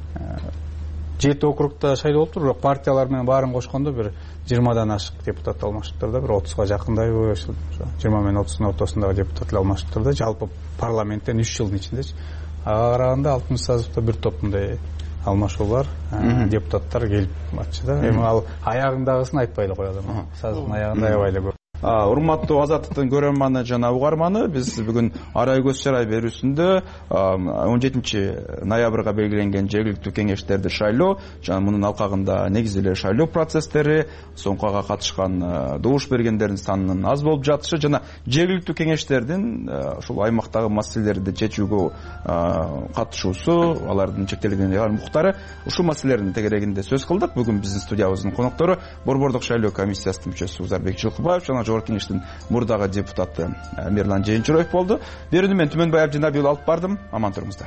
7 округда шайлоо болуптур, бирок партиялар менен баарын кошкондо бир 20дан ашык депутат алмашыптыр да, бир 30га жакындайбы, ошо 20 менен 30дун ортосундагы депутат алмашыптыр да, жалпы парламенттен 3 жылдын ичиндечи. Ага караганда Алтын Сазовдо бир топ мындай алмашуулар, депутаттар келип атчы да. Эми ал аягындагысын айтпай эле коелу. Сазовдун аягында аябай эле көп.
Урматтуу Азаттыктын көрөрманы жана угарманы, биз бүгүн арай көз чарай берүүсүндө 17 ноябрга белгиленген жергиликтүү кеңештерди шайлоо жана мунун алкагында негизи эле шайлоо процесстери, соңкуга катышкан добуш бергендердин санынын аз болуп жатышы жана жергиликтүү кеңештердин ушул аймактагы маселелерди чечүүгө катышуусу, алардын чектелген укуктары, ушул маселелердин тегерегинде сөз кылдык. Бүгүн биздин студиябыздын коноктору Борбордук шайлоо комиссиясынын мүчөсү Узарбек Жылкыбаев жана Жогорку Кеңештин мурдагы депутаты Мирлан Жээнчуроев болду. Берүүнү мен Түмөнбай Абдинабил алып бардым. Аман туруңуздар.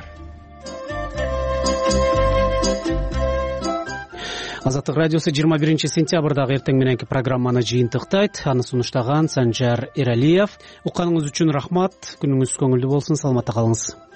Азаттык радиосу 21 сентябрдагы эртең мененки программаны жыйынтыктайт. Аны сунуштаган Санжар Эралиев. Укканыңыз үчүн рахмат. Күнүңүз көңүлдүү болсун. Саламатта калыңыз.